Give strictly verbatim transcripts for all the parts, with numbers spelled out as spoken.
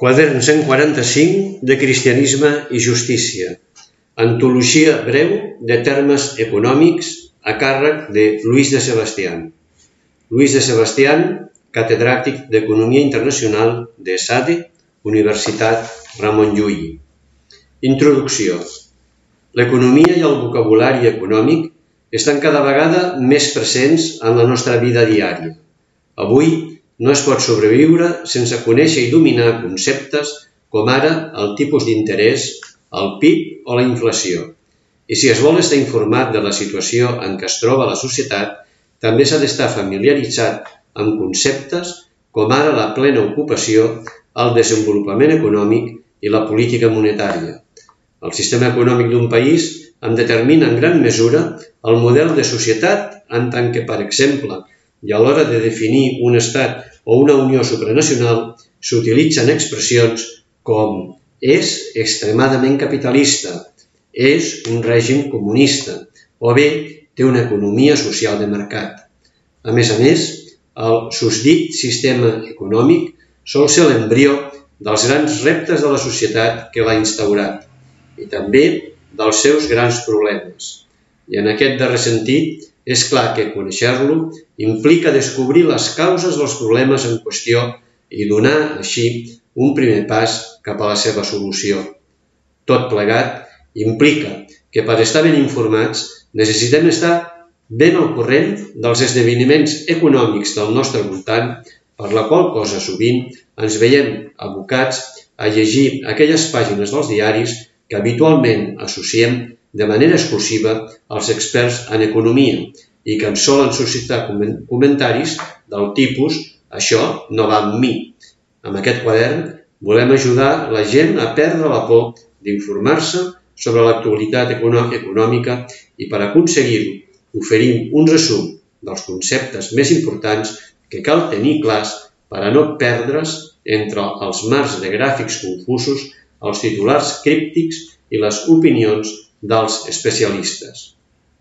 Quadern cent quaranta-cinc de Cristianisme i Justícia. Antologia breu de termes econòmics a càrrec de Luis de Sebastián. Luis de Sebastián, catedràtic d'Economia Internacional de ESADE, Universitat Ramon Llull. Introducció. L'economia i el vocabulari econòmic estan cada vegada més presents en la nostra vida diària. Avui no es pot sobreviure sense conèixer i dominar conceptes com ara el tipus d'interès, el P I B o la inflació. I si es vol estar informat de la situació en què es troba la societat, també s'ha d'estar familiaritzat amb conceptes com ara la plena ocupació, el desenvolupament econòmic i la política monetària. El sistema econòmic d'un país en determina en gran mesura el model de societat en tant que, per exemple, i a l'hora de definir un estat o una unió supranacional, s'utilitzen expressions com és extremadament capitalista, és un règim comunista o bé té una economia social de mercat. A més a més, el susdit sistema econòmic sol ser l'embrió dels grans reptes de la societat que l'ha instaurat i també dels seus grans problemes. I en aquest darrer sentit, és clar que conèixer-lo implica descobrir les causes dels problemes en qüestió i donar, així, un primer pas cap a la seva solució. Tot plegat implica que per estar ben informats necessitem estar ben al corrent dels esdeveniments econòmics del nostre voltant, per la qual cosa sovint ens veiem abocats a llegir aquelles pàgines dels diaris que habitualment associem de manera exclusiva als experts en economia i que ens solen suscitar comentaris del tipus «això no va amb mi». Amb aquest quadern volem ajudar la gent a perdre la por d'informar-se sobre l'actualitat econòmica i per aconseguir-ho oferim un resum dels conceptes més importants que cal tenir clars per a no perdre's entre els mars de gràfics confusos, els titulars críptics i les opinions dels especialistes.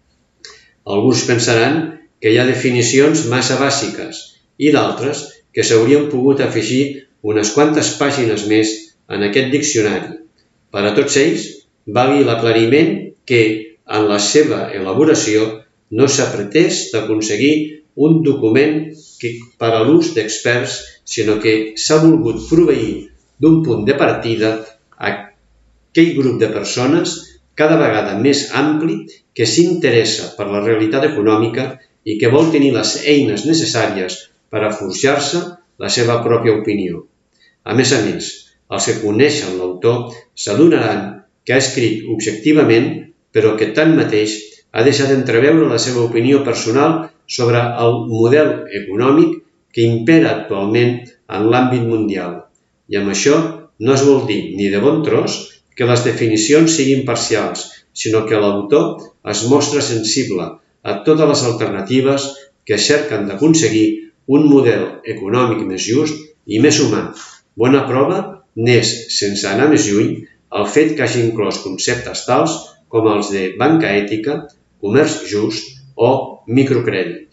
Alguns pensaran que hi ha definicions massa bàsiques i d'altres que s'haurien pogut afegir unes quantes pàgines més en aquest diccionari. Per a tots ells, valgui l'aclariment que en la seva elaboració no s'ha pretès d'aconseguir un document per a l'ús d'experts, sinó que s'ha volgut proveir d'un punt de partida a aquell grup de persones cada vegada més ampli que s'interessa per la realitat econòmica i que vol tenir les eines necessàries per a forjar-se la seva pròpia opinió. A més a més, els que coneixen l'autor s'adonaran que ha escrit objectivament, però que tanmateix ha deixat entreveure la seva opinió personal sobre el model econòmic que impera actualment en l'àmbit mundial. I amb això no es vol dir ni de bon tros que les definicions siguin parcials, sinó que l'autor es mostra sensible a totes les alternatives que cerquen d'aconseguir un model econòmic més just i més humà. Bona prova n'és, sense anar més lluny, el fet que hagi inclòs conceptes tals com els de banca ètica, comerç just o microcrèdit.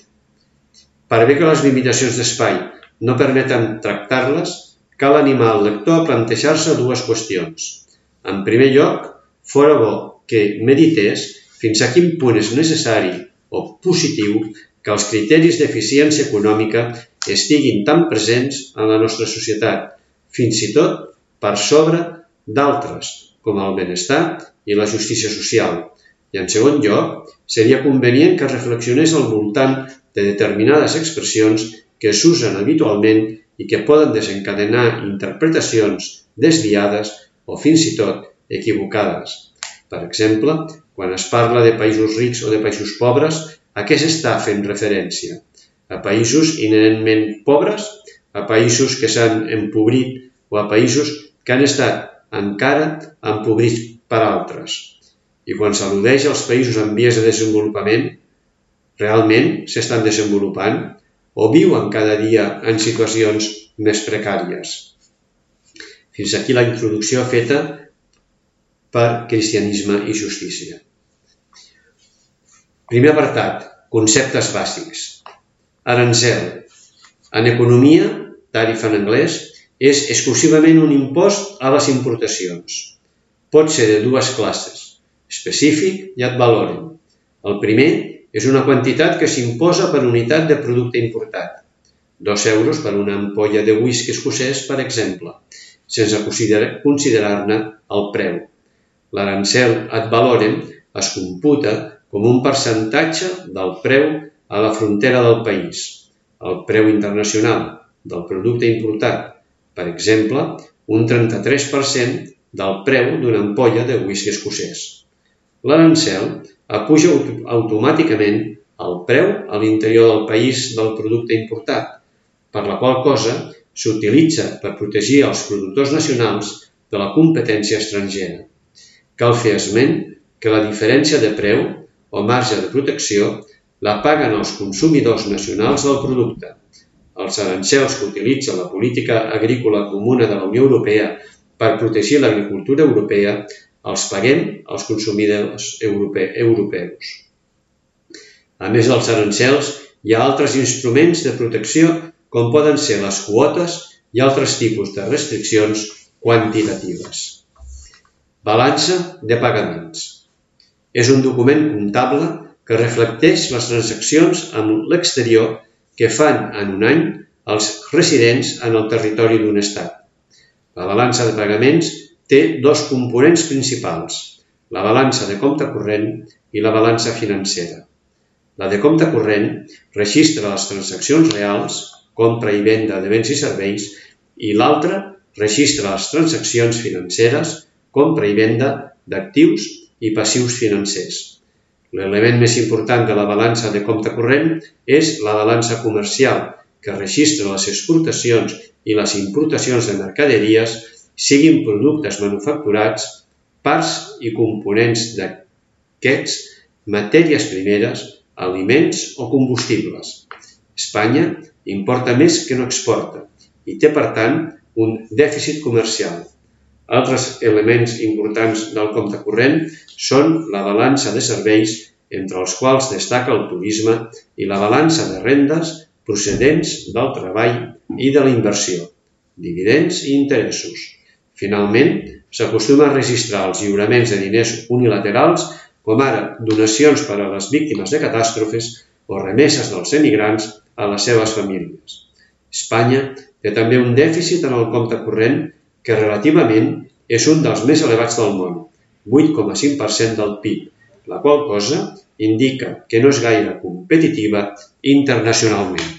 Per bé que les limitacions d'espai no permeten tractar-les, cal animar el lector a plantejar-se dues qüestions. En primer lloc, fora bo que medités fins a quin punt és necessari o positiu que els criteris d'eficiència econòmica estiguin tan presents en la nostra societat, fins i tot per sobre d'altres, com el benestar i la justícia social. I en segon lloc, seria convenient que reflexionés al voltant de determinades expressions que s'usen habitualment i que poden desencadenar interpretacions desviades o fins i tot equivocades. Per exemple, quan es parla de països rics o de països pobres, a què s'està fent referència? A països inherentment pobres, a països que s'han empobrit o a països que han estat encara empobrits per altres. I quan s'al·ludeix als països en vies de desenvolupament, realment s'estan desenvolupant o viuen cada dia en situacions més precàries? Fins aquí la introducció feta per Cristianisme i Justícia. Primer apartat, conceptes bàsics. Arancel. En economia, tarifa en anglès, és exclusivament un impost a les importacions. Pot ser de dues classes, específic i ad valorem. El primer és una quantitat que s'imposa per unitat de producte importat, dos euros per una ampolla de whisky escocès, per exemple, sense considerar-ne el preu. L'arancel ad valorem es computa com un percentatge del preu a la frontera del país, el preu internacional del producte importat, per exemple, un trenta-tres per cent del preu d'una ampolla de whisky escocès. L'arancel apuja automàticament el preu a l'interior del país del producte importat, per la qual cosa s'utilitza per protegir els productors nacionals de la competència estrangera. Cal fer esment que la diferència de preu o marge de protecció la paguen els consumidors nacionals del producte. Els arancels que utilitza la política agrícola comuna de la Unió Europea per protegir l'agricultura europea els paguem als consumidors europeus. A més dels arancels, hi ha altres instruments de protecció com poden ser les quotes i altres tipus de restriccions quantitatives. Balança de pagaments. És un document comptable que reflecteix les transaccions amb l'exterior que fan en un any els residents en el territori d'un estat. La balança de pagaments té dos components principals, la balança de compte corrent i la balança financera. La de compte corrent registra les transaccions reals, compra i venda de béns i serveis, i l'altra registra les transaccions financeres, compra i venda d'actius i passius financers. L'element més important de la balança de compte corrent és la balança comercial, que registra les exportacions i les importacions de mercaderies, siguin productes manufacturats, parts i components d'aquests, matèries primeres, aliments o combustibles. Espanya importa més que no exporta i té, per tant, un dèficit comercial. Altres elements importants del compte corrent són la balança de serveis, entre els quals destaca el turisme, i la balança de rendes procedents del treball i de la inversió, dividends i interessos. Finalment, s'acostuma a registrar els lliuraments de diners unilaterals, com ara donacions per a les víctimes de catàstrofes o remeses dels emigrants a les seves famílies. Espanya té també un dèficit en el compte corrent que relativament és un dels més elevats del món, vuit coma cinc per cent del P I B, la qual cosa indica que no és gaire competitiva internacionalment.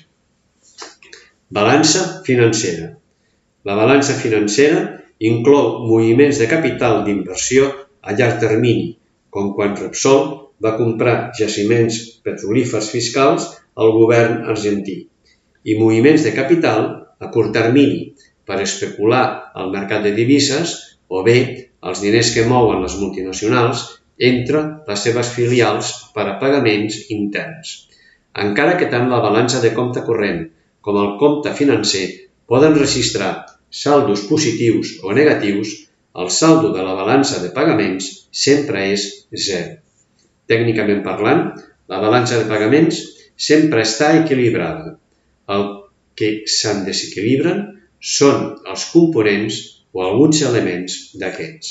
Balança financera. La balança financera inclou moviments de capital d'inversió a llarg termini, com quan Repsol va comprar jaciments petrolífers fiscals al govern argentí, i moviments de capital a curt termini per especular al mercat de divises o bé els diners que mouen les multinacionals entre les seves filials per a pagaments interns. Encara que tant la balança de compte corrent com el compte financer poden registrar saldos positius o negatius, el saldo de la balança de pagaments sempre és zero. Tècnicament parlant, la balança de pagaments sempre està equilibrada. El que se'n desequilibren són els components o alguns elements d'aquests.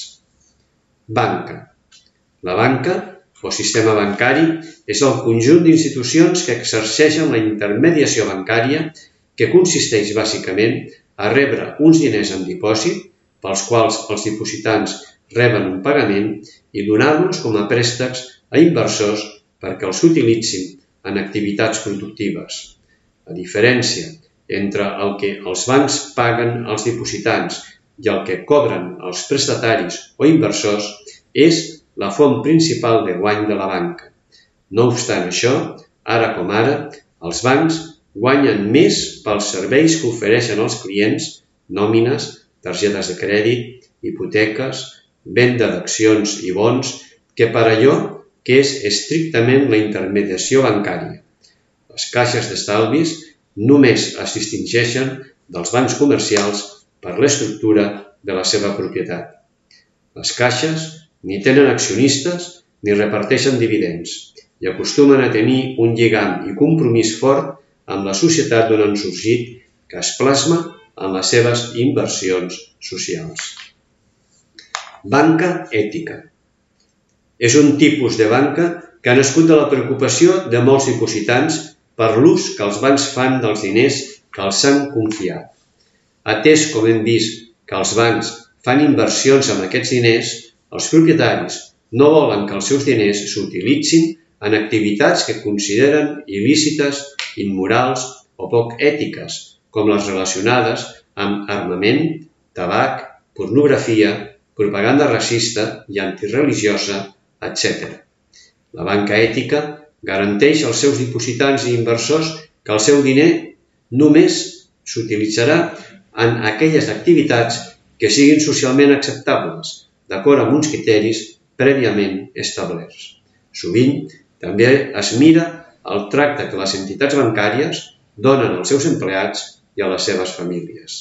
Banca. La banca, o sistema bancari, és el conjunt d'institucions que exerceixen la intermediació bancària, que consisteix bàsicament a rebre uns diners en dipòsit, pels quals els dipositants reben un pagament, i donar-los com a préstecs a inversors perquè els utilitzin en activitats productives. La diferència entre el que els bancs paguen als dipositants i el que cobren els prestataris o inversors és la font principal de guany de la banca. No obstant això, ara com ara, els bancs guanyen més pels serveis que ofereixen als clients, nòmines, targetes de crèdit, hipoteques, venda d'accions i bons, que per allò que és estrictament la intermediació bancària. Les caixes d'estalvis només es distingeixen dels bancs comercials per l'estructura de la seva propietat. Les caixes ni tenen accionistes ni reparteixen dividends i acostumen a tenir un lligam i compromís fort amb la societat d'on han sorgit, que es plasma en les seves inversions socials. Banca ètica. És un tipus de banca que ha nascut de la preocupació de molts dipositants per l'ús que els bancs fan dels diners que els han confiat. Atès, com hem vist, que els bancs fan inversions amb aquests diners, els propietaris no volen que els seus diners s'utilitzin en activitats que consideren il·lícites, immorals o poc ètiques, com les relacionades amb armament, tabac, pornografia, propaganda racista i antireligiosa, etcètera. La banca ètica garanteix als seus dipositants i inversors que el seu diner només s'utilitzarà en aquelles activitats que siguin socialment acceptables, d'acord amb uns criteris prèviament establerts. Sovint, també es mira el tracte que les entitats bancàries donen als seus empleats i a les seves famílies.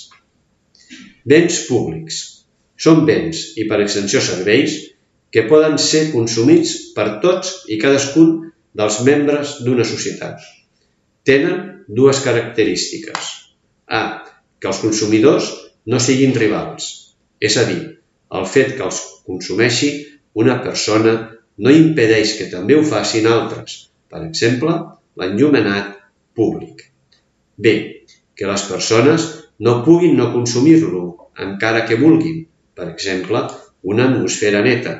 Béns públics. Són béns i, per extensió, serveis que poden ser consumits per tots i cadascun dels membres d'una societat. Tenen dues característiques. A. Que els consumidors no siguin rivals, és a dir, el fet que els consumeixi una persona no impedeix que també ho facin altres, per exemple, l'enllumenat públic. B. Que les persones no puguin no consumir-lo, encara que vulguin, per exemple, una atmosfera neta.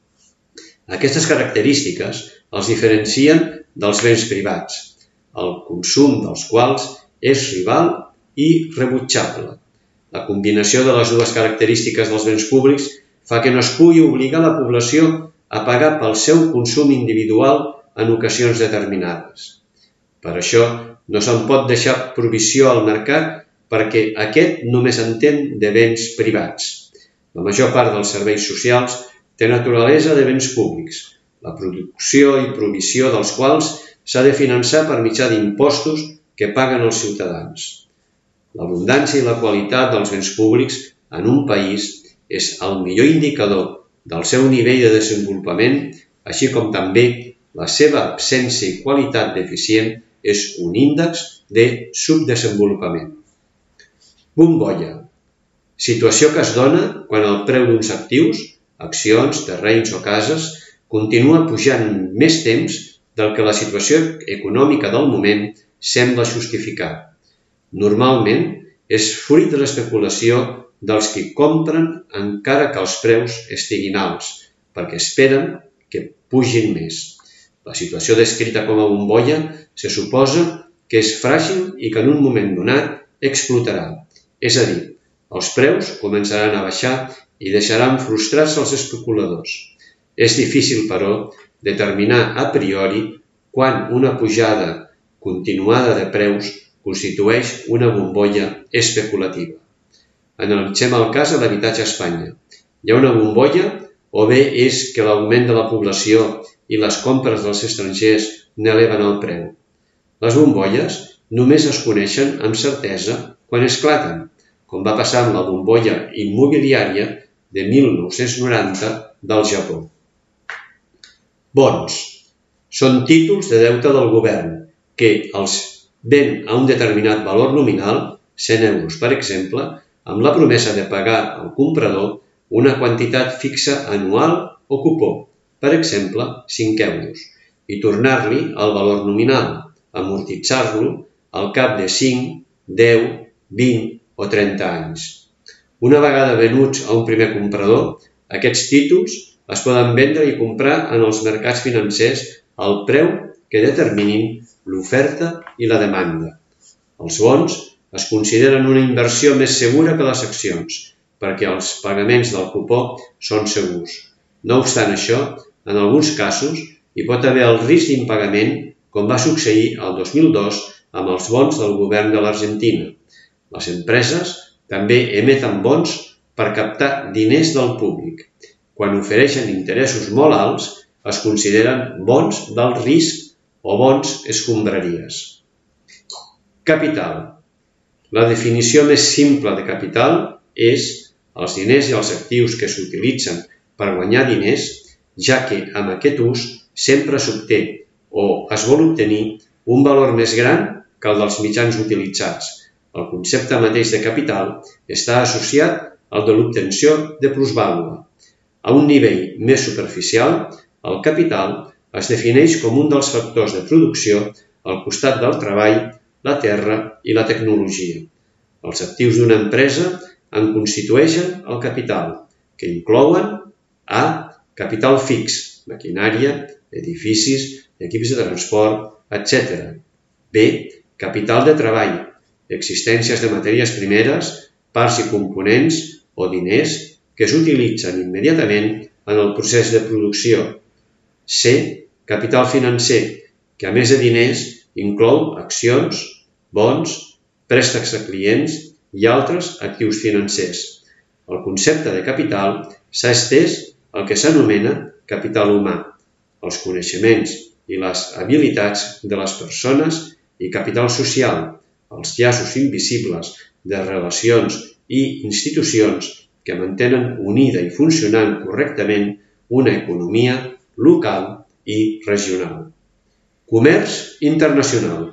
Aquestes característiques els diferencien dels béns privats, el consum dels quals és rival i rebutjable. La combinació de les dues característiques dels béns públics fa que no es pugui obligar la població a pagar pel seu consum individual en ocasions determinades. Per això, no se'n pot deixar provisió al mercat perquè aquest només entén de béns privats. La major part dels serveis socials té naturalesa de béns públics, la producció i provisió dels quals s'ha de finançar per mitjà d'impostos que paguen els ciutadans. L'abundància i la qualitat dels béns públics en un país és el millor indicador del seu nivell de desenvolupament, així com també la seva absència i qualitat deficient és un índex de subdesenvolupament. Bombolla. Situació que es dona quan el preu d'uns actius, accions, terrenys o cases, continua pujant més temps del que la situació econòmica del moment sembla justificar. Normalment és fruit de l'especulació dels qui compren encara que els preus estiguin alts, perquè esperen que pugin més. La situació descrita com a bombolla se suposa que és fràgil i que en un moment donat explotarà, és a dir, els preus començaran a baixar i deixaran frustrats els especuladors. És difícil, però, determinar a priori quan una pujada continuada de preus constitueix una bombolla especulativa. Analitzem el cas de l'habitatge a Espanya. Hi ha una bombolla o bé és que l'augment de la població i les compres dels estrangers n'eleven el preu. Les bombolles només es coneixen amb certesa quan esclaten, com va passar amb la bombolla immobiliària de mil nou-cents noranta del Japó. Bons. Són títols de deute del govern que els ven a un determinat valor nominal, cent euros per exemple, amb la promesa de pagar al comprador una quantitat fixa anual o cupó, per exemple, cinc euros, i tornar-li el valor nominal, amortitzar-lo al cap de cinc, deu, vint o trenta anys. Una vegada venuts a un primer comprador, aquests títols es poden vendre i comprar en els mercats financers al preu que determinin l'oferta i la demanda. Els bons es consideren una inversió més segura que les accions, perquè els pagaments del cupó són segurs. No obstant això, en alguns casos hi pot haver el risc d'impagament, com va succeir el dos mil dos amb els bons del govern de l'Argentina. Les empreses també emeten bons per captar diners del públic. Quan ofereixen interessos molt alts, es consideren bons del risc o bons escombraries. Capital. La definició més simple de capital és els diners i els actius que s'utilitzen per guanyar diners, ja que amb aquest ús sempre s'obté o es vol obtenir un valor més gran que el dels mitjans utilitzats, El concepte mateix de capital està associat al de l'obtenció de plusvàlua. A un nivell més superficial, el capital es defineix com un dels factors de producció al costat del treball, la terra i la tecnologia. Els actius d'una empresa en constitueixen el capital, que inclouen A. Capital fix, maquinària, edificis, equips de transport, etcètera. B. Capital de treball, existències de matèries primeres, parts i components o diners que s'utilitzen immediatament en el procés de producció. C. Capital financer, que a més de diners inclou accions, bons, préstecs a clients i altres actius financers. El concepte de capital s'ha estès al que s'anomena capital humà, els coneixements i les habilitats de les persones, i capital social, els llaços invisibles de relacions i institucions que mantenen unida i funcionant correctament una economia local i regional. Comerç internacional.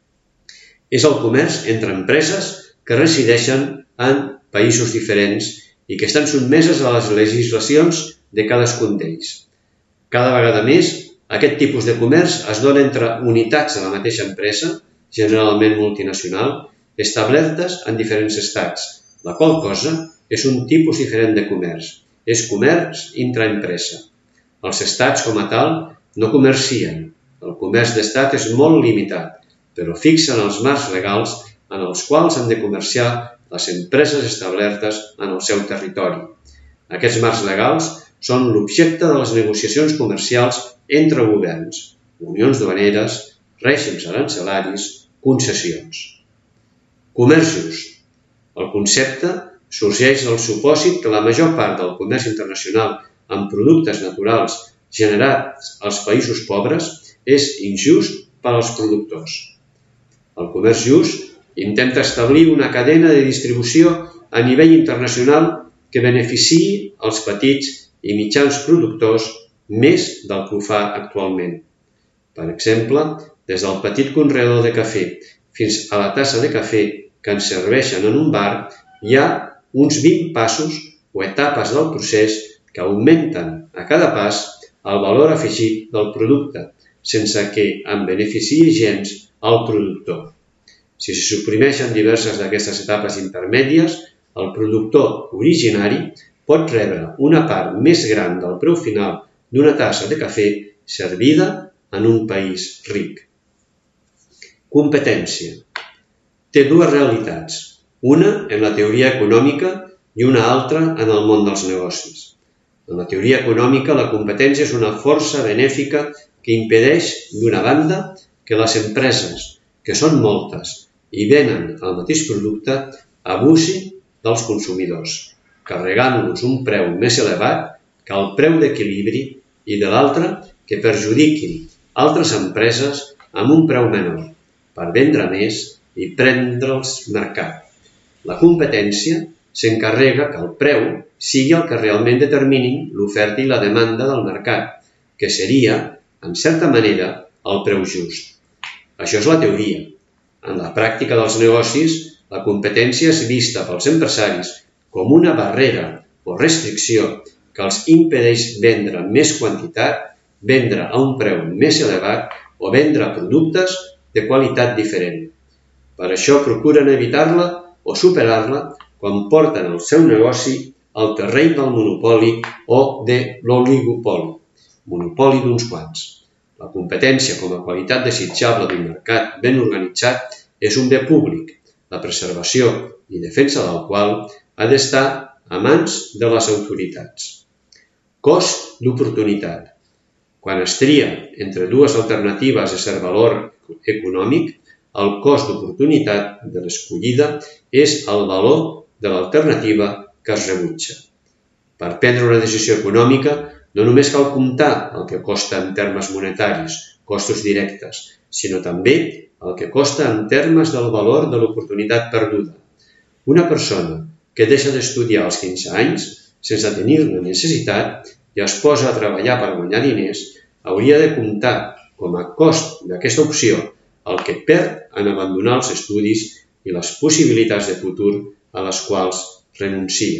És el comerç entre empreses que resideixen en països diferents i que estan sotmeses a les legislacions de cadascun d'ells. Cada vegada més, aquest tipus de comerç es dona entre unitats de la mateixa empresa, generalment multinacional, establertes en diferents estats, la qual cosa és un tipus diferent de comerç. És comerç intraempresa. Els estats, com a tal, no comercien. El comerç d'estat és molt limitat, però fixen els marcs legals en els quals han de comerciar les empreses establertes en el seu territori. Aquests marcs legals són l'objecte de les negociacions comercials entre governs, unions duaneres, règims arancelaris, concessions. Comerç just. El concepte sorgeix del supòsit que la major part del comerç internacional amb productes naturals generats als països pobres és injust per als productors. El comerç just intenta establir una cadena de distribució a nivell internacional que beneficiï els petits i mitjans productors més del que ho fa actualment. Per exemple, des del petit conreador de cafè fins a la tassa de cafè que ens serveixen en un bar, hi ha uns vint passos o etapes del procés que augmenten a cada pas el valor afegit del producte, sense que en beneficiï gens el productor. Si se suprimeixen diverses d'aquestes etapes intermèdies, el productor originari pot rebre una part més gran del preu final d'una tassa de cafè servida en un país ric. Competència. Té dues realitats, una en la teoria econòmica i una altra en el món dels negocis. En la teoria econòmica, la competència és una força benèfica que impedeix, d'una banda, que les empreses, que són moltes i venen el mateix producte, abusin dels consumidors, carregant-los un preu més elevat que el preu d'equilibri i de l'altra que perjudiquin altres empreses amb un preu menor per vendre més i prendre'ls mercat. La competència s'encarrega que el preu sigui el que realment determinin l'oferta i la demanda del mercat, que seria, en certa manera, el preu just. Això és la teoria. En la pràctica dels negocis, la competència és vista pels empresaris com una barrera o restricció que els impedeix vendre més quantitat, vendre a un preu més elevat o vendre productes de qualitat diferent. Per això procuren evitar-la o superar-la quan porten el seu negoci al terreny del monopoli o de l'oligopoli, monopoli d'uns quants. La competència com a qualitat desitjable d'un mercat ben organitzat és un bé públic, la preservació i defensa del qual ha d'estar a mans de les autoritats. Cost d'oportunitat. Quan es tria entre dues alternatives de cert valor econòmic, el cost d'oportunitat de l'escollida és el valor de l'alternativa que es rebutja. Per prendre una decisió econòmica no només cal comptar el que costa en termes monetaris, costos directes, sinó també el que costa en termes del valor de l'oportunitat perduda. Una persona que deixa d'estudiar als quinze anys, sense tenir-ne necessitat, i es posa a treballar per guanyar diners, hauria de comptar com a cost d'aquesta opció el que perd en abandonar els estudis i les possibilitats de futur a les quals renuncia.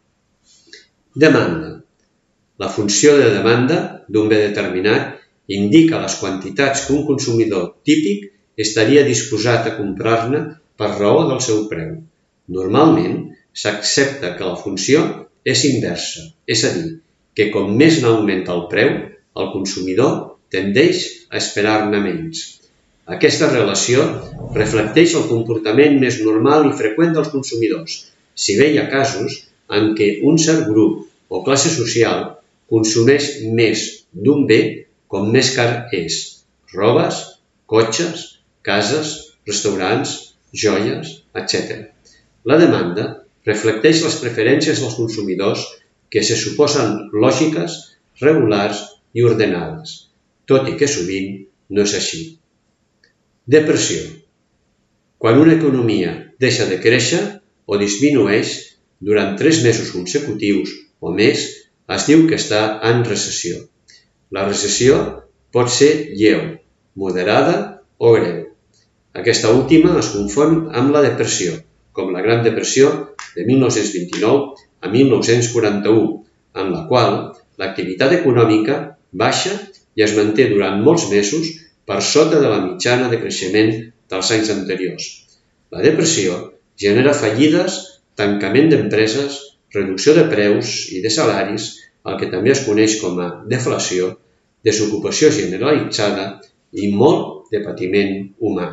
Demanda. La funció de demanda d'un bé determinat indica les quantitats que un consumidor típic estaria disposat a comprar-ne per raó del seu preu. Normalment, s'accepta que la funció és inversa, és a dir, que com més n'augmenta el preu, el consumidor tendeix a esperar-ne menys. Aquesta relació reflecteix el comportament més normal i freqüent dels consumidors, si bé hi ha casos en què un cert grup o classe social consumeix més d'un bé com més car és: robes, cotxes, cases, restaurants, joies, etcètera. La demanda reflecteix les preferències dels consumidors que se suposen lògiques, regulars i ordenades, tot i que sovint no és així. Depressió. Quan una economia deixa de créixer o disminueix durant tres mesos consecutius o més, es diu que està en recessió. La recessió pot ser lleu, moderada o greu. Aquesta última es confon amb la depressió, com la Gran Depressió de mil nou-cents vint-i-nou a mil nou-cents quaranta-u, en la qual l'activitat econòmica baixa i es manté durant molts mesos per sota de la mitjana de creixement dels anys anteriors. La depressió genera fallides, tancament d'empreses, reducció de preus i de salaris, el que també es coneix com a deflació, desocupació generalitzada i molt de patiment humà.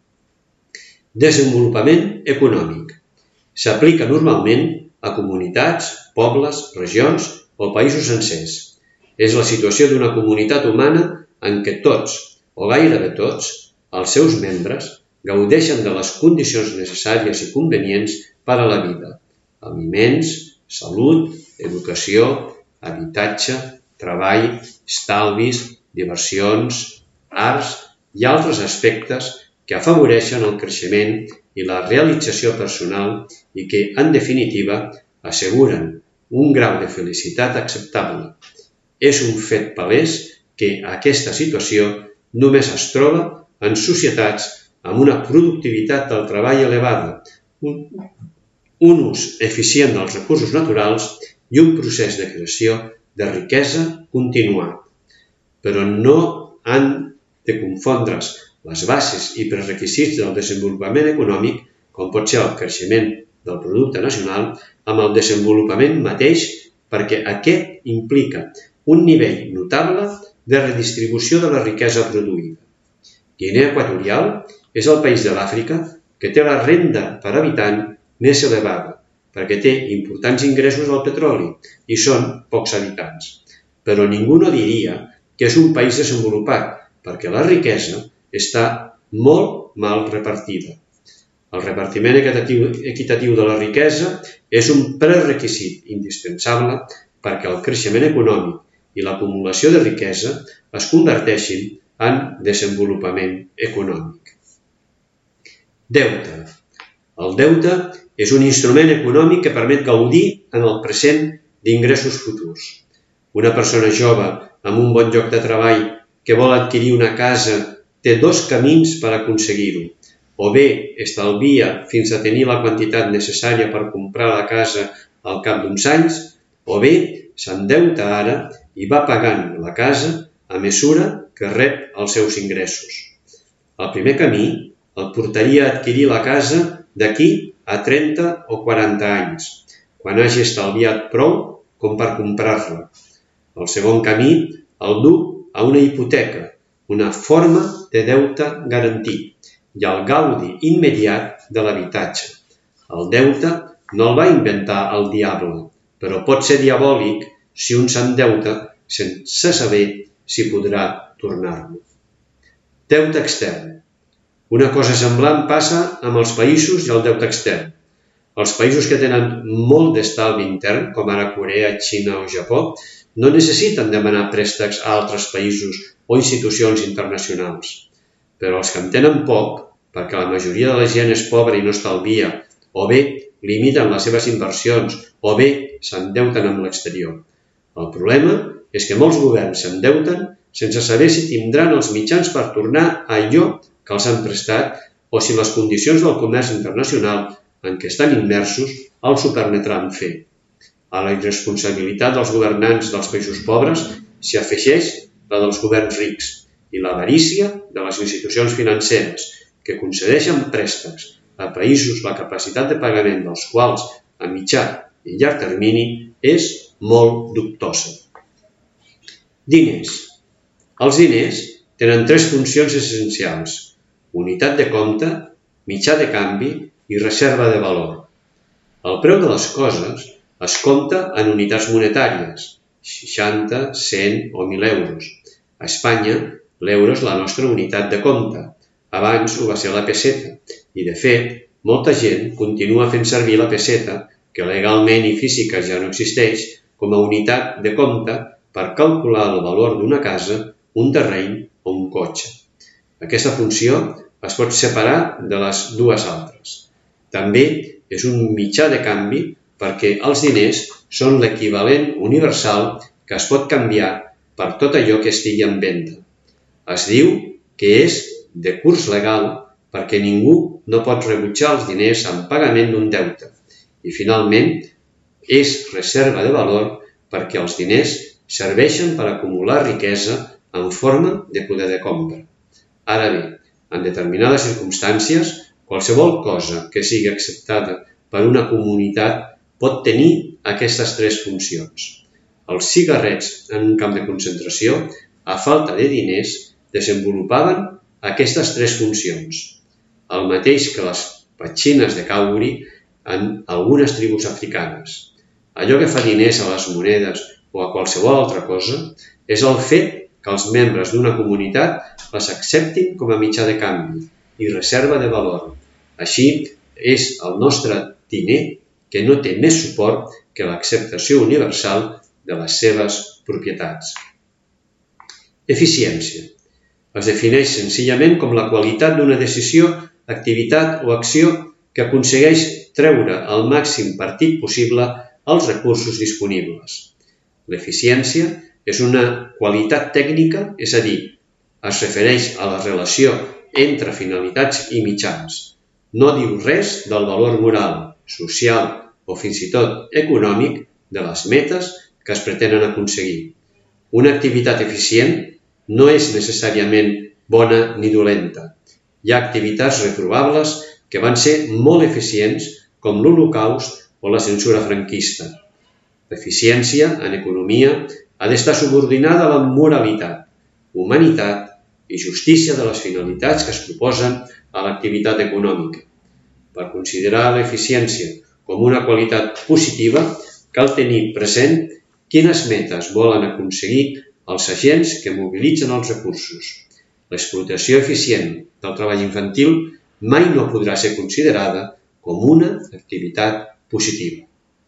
Desenvolupament econòmic. S'aplica normalment a comunitats, pobles, regions o països sencers. És la situació d'una comunitat humana en què tots, o gairebé tots, els seus membres gaudeixen de les condicions necessàries i convenients per a la vida: aliments, salut, educació, habitatge, treball, estalvis, diversions, arts i altres aspectes que afavoreixen el creixement i la realització personal i que, en definitiva, asseguren un grau de felicitat acceptable. És un fet palès que aquesta situació només es troba en societats amb una productivitat del treball elevada, un, un ús eficient dels recursos naturals i un procés de creació de riquesa continuat. Però no han de confondre's les bases i prerequisits del desenvolupament econòmic, com pot ser el creixement del producte nacional, amb el desenvolupament mateix, perquè aquest implica un nivell notable de redistribució de la riquesa produïda. Guinea Equatorial és el país de l'Àfrica que té la renda per habitant més elevada, perquè té importants ingressos al petroli i són pocs habitants. Però ningú no diria que és un país desenvolupat, perquè la riquesa està molt mal repartida. El repartiment equitatiu de la riquesa és un prerequisit indispensable perquè el creixement econòmic i l'acumulació de riquesa es converteixin en desenvolupament econòmic. Deute. El deute és un instrument econòmic que permet gaudir en el present d'ingressos futurs. Una persona jove amb un bon lloc de treball que vol adquirir una casa té dos camins per aconseguir-ho. O bé estalvia fins a tenir la quantitat necessària per comprar la casa al cap d'uns anys, o bé s'endeuta ara i va pagant la casa a mesura que rep els seus ingressos. El primer camí el portaria a adquirir la casa d'aquí a trenta o quaranta anys, quan hagi estalviat prou com per comprar-la. El segon camí el du a una hipoteca, una forma de deute garantit, i el gaudi immediat de l'habitatge. El deute no el va inventar el diable, però pot ser diabòlic si un s'endeuta sense saber si podrà tornar-lo. Deute extern. Una cosa semblant passa amb els països i el deute extern. Els països que tenen molt d'estalvi intern, com ara Corea, Xina o Japó, no necessiten demanar préstecs a altres països o institucions internacionals. Però els que en tenen poc, perquè la majoria de la gent és pobra i no estalvia, o bé limiten les seves inversions, o bé s'endeuten amb l'exterior. El problema és que molts governs s'endeuten sense saber si tindran els mitjans per tornar allò que els han prestat o si les condicions del comerç internacional en què estan immersos els ho permetran fer. A la irresponsabilitat dels governants dels països pobres s'hi afegeix la dels governs rics i l'avarícia de les institucions financeres que concedeixen préstecs a països la capacitat de pagament dels quals a mitjà i llarg termini és molt dubtosa. Diners. Els diners tenen tres funcions essencials: unitat de compte, mitjà de canvi i reserva de valor. El preu de les coses es compta en unitats monetàries, seixanta, cent o mil euros. A Espanya, l'euro és la nostra unitat de compte. Abans ho va ser la peseta i, de fet, molta gent continua fent servir la peseta, que legalment i física ja no existeix, com a unitat de compte per calcular el valor d'una casa, un terreny o un cotxe. Aquesta funció es pot separar de les dues altres. També és un mitjà de canvi perquè els diners són l'equivalent universal que es pot canviar per tot allò que estigui en venda. Es diu que és de curs legal perquè ningú no pot rebutjar els diners en pagament d'un deute. I, finalment, és reserva de valor perquè els diners serveixen per acumular riquesa en forma de poder de compra. Ara bé, en determinades circumstàncies, qualsevol cosa que sigui acceptada per una comunitat pot tenir aquestes tres funcions. Els cigarrets en un camp de concentració, a falta de diners, desenvolupaven aquestes tres funcions, el mateix que les petxines de Kauri en algunes tribus africanes. Allò que fa diners a les monedes o a qualsevol altra cosa és el fet que els membres d'una comunitat les acceptin com a mitjà de canvi i reserva de valor. Així, és el nostre diner que no té més suport que l'acceptació universal de les seves propietats. Eficiència. Es defineix senzillament com la qualitat d'una decisió, activitat o acció que aconsegueix treure el màxim partit possible als recursos disponibles. L'eficiència és una qualitat tècnica, és a dir, es refereix a la relació entre finalitats i mitjans. No diu res del valor moral, social o fins i tot econòmic de les metes que es pretenen aconseguir. Una activitat eficient no és necessàriament bona ni dolenta. Hi ha activitats reprovables que van ser molt eficients, com l'Holocaust o la censura franquista. L'eficiència en economia ha d'estar subordinada a la moralitat, humanitat i justícia de les finalitats que es proposen a l'activitat econòmica. Per considerar l'eficiència com una qualitat positiva, cal tenir present quines metes volen aconseguir els agents que mobilitzen els recursos. L'explotació eficient del treball infantil mai no podrà ser considerada com una activitat positiva.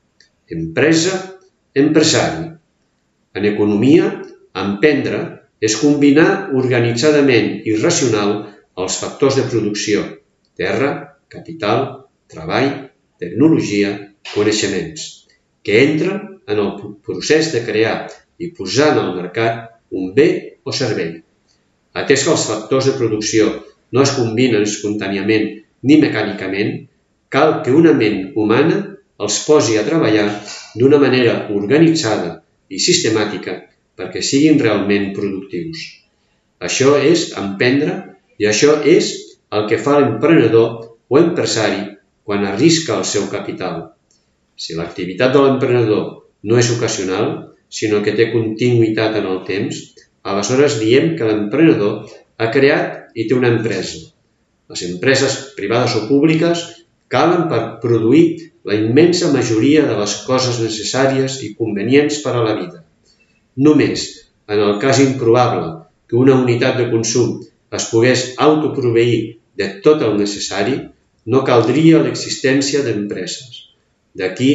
Empresa, empresari. En economia, emprendre és combinar organitzadament i racional els factors de producció: terra, capital, treball, tecnologia, coneixements, que entren en el procés de crear i posar en el mercat un bé o servei. Atès que els factors de producció no es combinen espontàniament ni mecànicament, cal que una ment humana els posi a treballar d'una manera organitzada i sistemàtica perquè siguin realment productius. Això és emprendre i això és el que fa l'emprenedor o empresari quan arrisca el seu capital. Si l'activitat de l'emprenedor no és ocasional, sinó que té continuïtat en el temps, aleshores diem que l'emprenedor ha creat i té una empresa. Les empreses privades o públiques calen per produir la immensa majoria de les coses necessàries i convenients per a la vida. Només en el cas improbable que una unitat de consum es pogués autoproveir de tot el necessari, no caldria l'existència d'empreses. D'aquí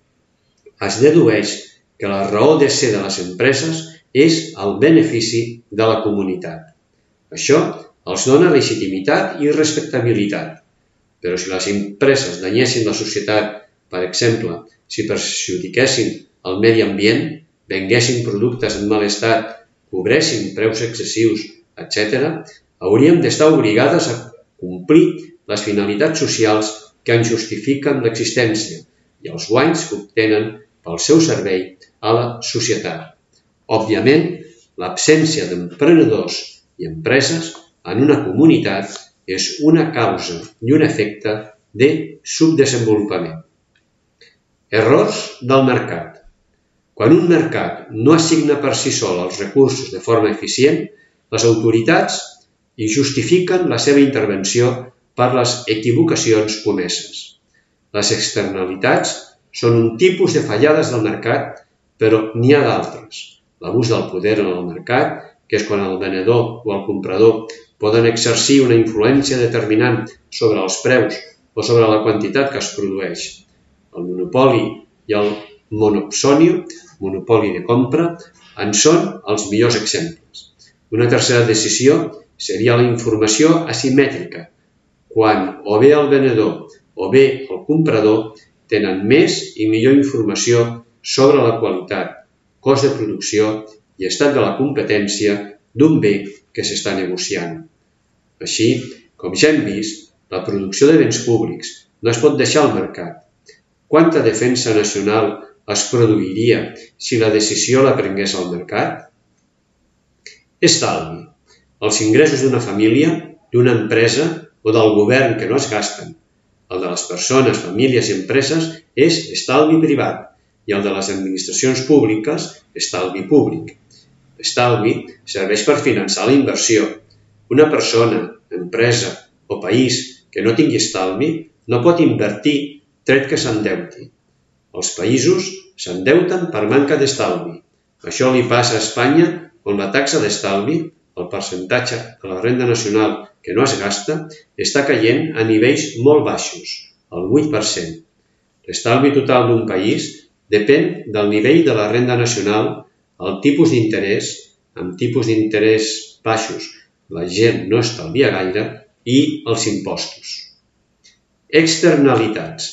es dedueix que la raó de ser de les empreses és el benefici de la comunitat. Això els dona legitimitat i respectabilitat. Però si les empreses danyessin la societat, per exemple, si perjudiquessin el medi ambient, venguessin productes en mal estat, cobressin preus excessius, etcètera, hauríem d'estar obligades a complir les finalitats socials que en justifiquen l'existència i els guanys que obtenen pel seu servei a la societat. Òbviament, l'absència d'emprenedors i empreses en una comunitat és una causa i un efecte de subdesenvolupament. Errors del mercat. Quan un mercat no assigna per si sol els recursos de forma eficient, les autoritats hi justifiquen la seva intervenció per les equivocacions comeses. Les externalitats són un tipus de fallades del mercat, però n'hi ha d'altres. L'abús del poder en el mercat, que és quan el venedor o el comprador poden exercir una influència determinant sobre els preus o sobre la quantitat que es produeix. El monopoli i el monopsònio, monopoli de compra, en són els millors exemples. Una tercera decisió seria la informació asimètrica, quan o bé el venedor o bé el comprador tenen més i millor informació sobre la qualitat, cost de producció i estat de la competència d'un bé que s'està negociant. Així, com ja hem vist, la producció de béns públics no es pot deixar al mercat. Quanta defensa nacional es produiria si la decisió la prengués al mercat? Estalvi. Els ingressos d'una família, d'una empresa o del govern que no es gasten. El de les persones, famílies i empreses és estalvi privat i el de les administracions públiques, estalvi públic. L'estalvi serveix per finançar la inversió. Una persona, empresa o país que no tingui estalvi no pot invertir tret que s'endeuti. Els països s'endeuten per manca d'estalvi. Això li passa a Espanya, on la taxa d'estalvi, el percentatge de la renda nacional que no es gasta, està caient a nivells molt baixos, el vuit per cent. L'estalvi total d'un país depèn del nivell de la renda nacional, el tipus d'interès, amb tipus d'interès baixos la gent no estalvia gaire, i els impostos. Externalitats.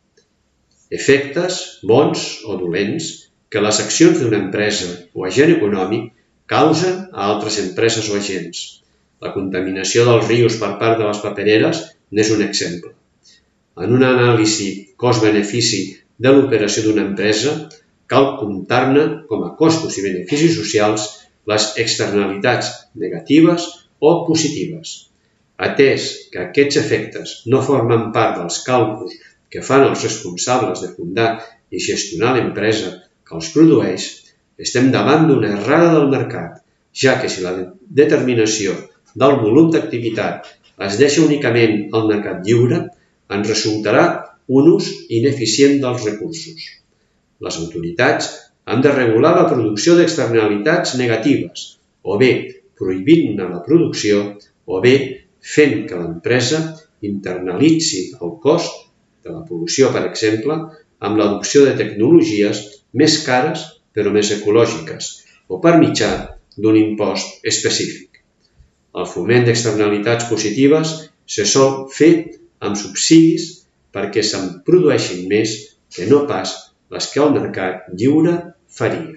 Efectes, bons o dolents, que les accions d'una empresa o agent econòmic causen a altres empreses o agents. La contaminació dels rius per part de les papereres n'és un exemple. En una anàlisi cost-benefici de l'operació d'una empresa, cal comptar-ne com a costos i beneficis socials les externalitats negatives o positives. Atès que aquests efectes no formen part dels càlculs que fan els responsables de fundar i gestionar l'empresa que els produeix, estem davant d'una errada del mercat, ja que si la determinació del volum d'activitat es deixa únicament al mercat lliure, ens resultarà un ús ineficient dels recursos. Les autoritats han de regular la producció d'externalitats negatives, o bé prohibint-ne la producció, o bé fent que l'empresa internalitzi el cost de la producció, per exemple, amb l'adopció de tecnologies més cares però més ecològiques, o per mitjà d'un impost específic. El foment d'externalitats positives se sol fer amb subsidis perquè se'n produeixin més que no pas les que el mercat lliure faria.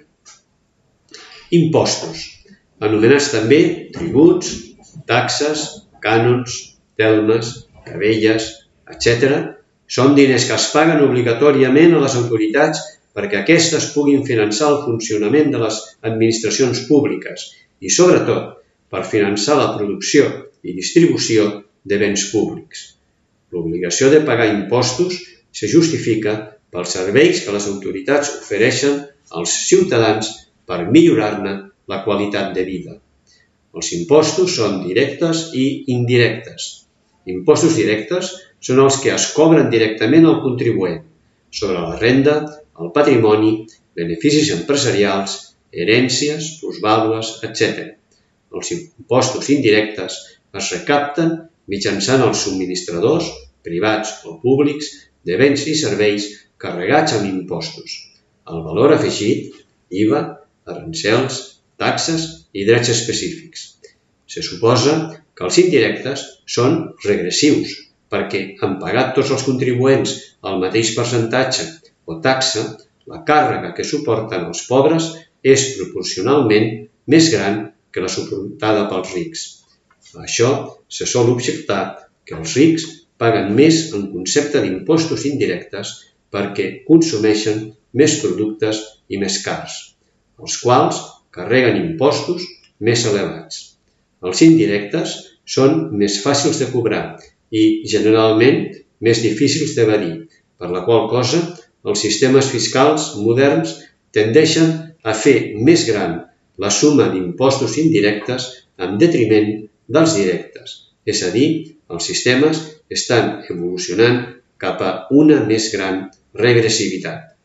Impostos, anomenats també tributs, taxes, cànons, telmes, cabelles, etcètera, són diners que es paguen obligatòriament a les autoritats perquè aquestes puguin finançar el funcionament de les administracions públiques i, sobretot, per finançar la producció i distribució de béns públics. L'obligació de pagar impostos se justifica pels serveis que les autoritats ofereixen als ciutadans per millorar-ne la qualitat de vida. Els impostos són directes i indirectes. Impostos directes són els que es cobren directament al contribuent sobre la renda, el patrimoni, beneficis empresarials, herències, plusvàlues, etcètera. Els impostos indirectes es recapten mitjançant els subministradors, privats o públics, de béns i serveis carregats amb impostos, el valor afegit, I V A, arancels, taxes i drets específics. Se suposa que els indirectes són regressius, perquè han pagat tots els contribuents el mateix percentatge o taxa, la càrrega que suporten els pobres és proporcionalment més gran que la suportada pels rics. A això se sol objectar que els rics paguen més en concepte d'impostos indirectes perquè consumeixen més productes i més cars, els quals carreguen impostos més elevats. Els indirectes són més fàcils de cobrar i, generalment, més difícils d'evadir, per la qual cosa els sistemes fiscals moderns tendeixen a fer més gran la suma d'impostos indirectes en detriment dels directes, és a dir, els sistemes estan evolucionant cap a una més gran regressivitat.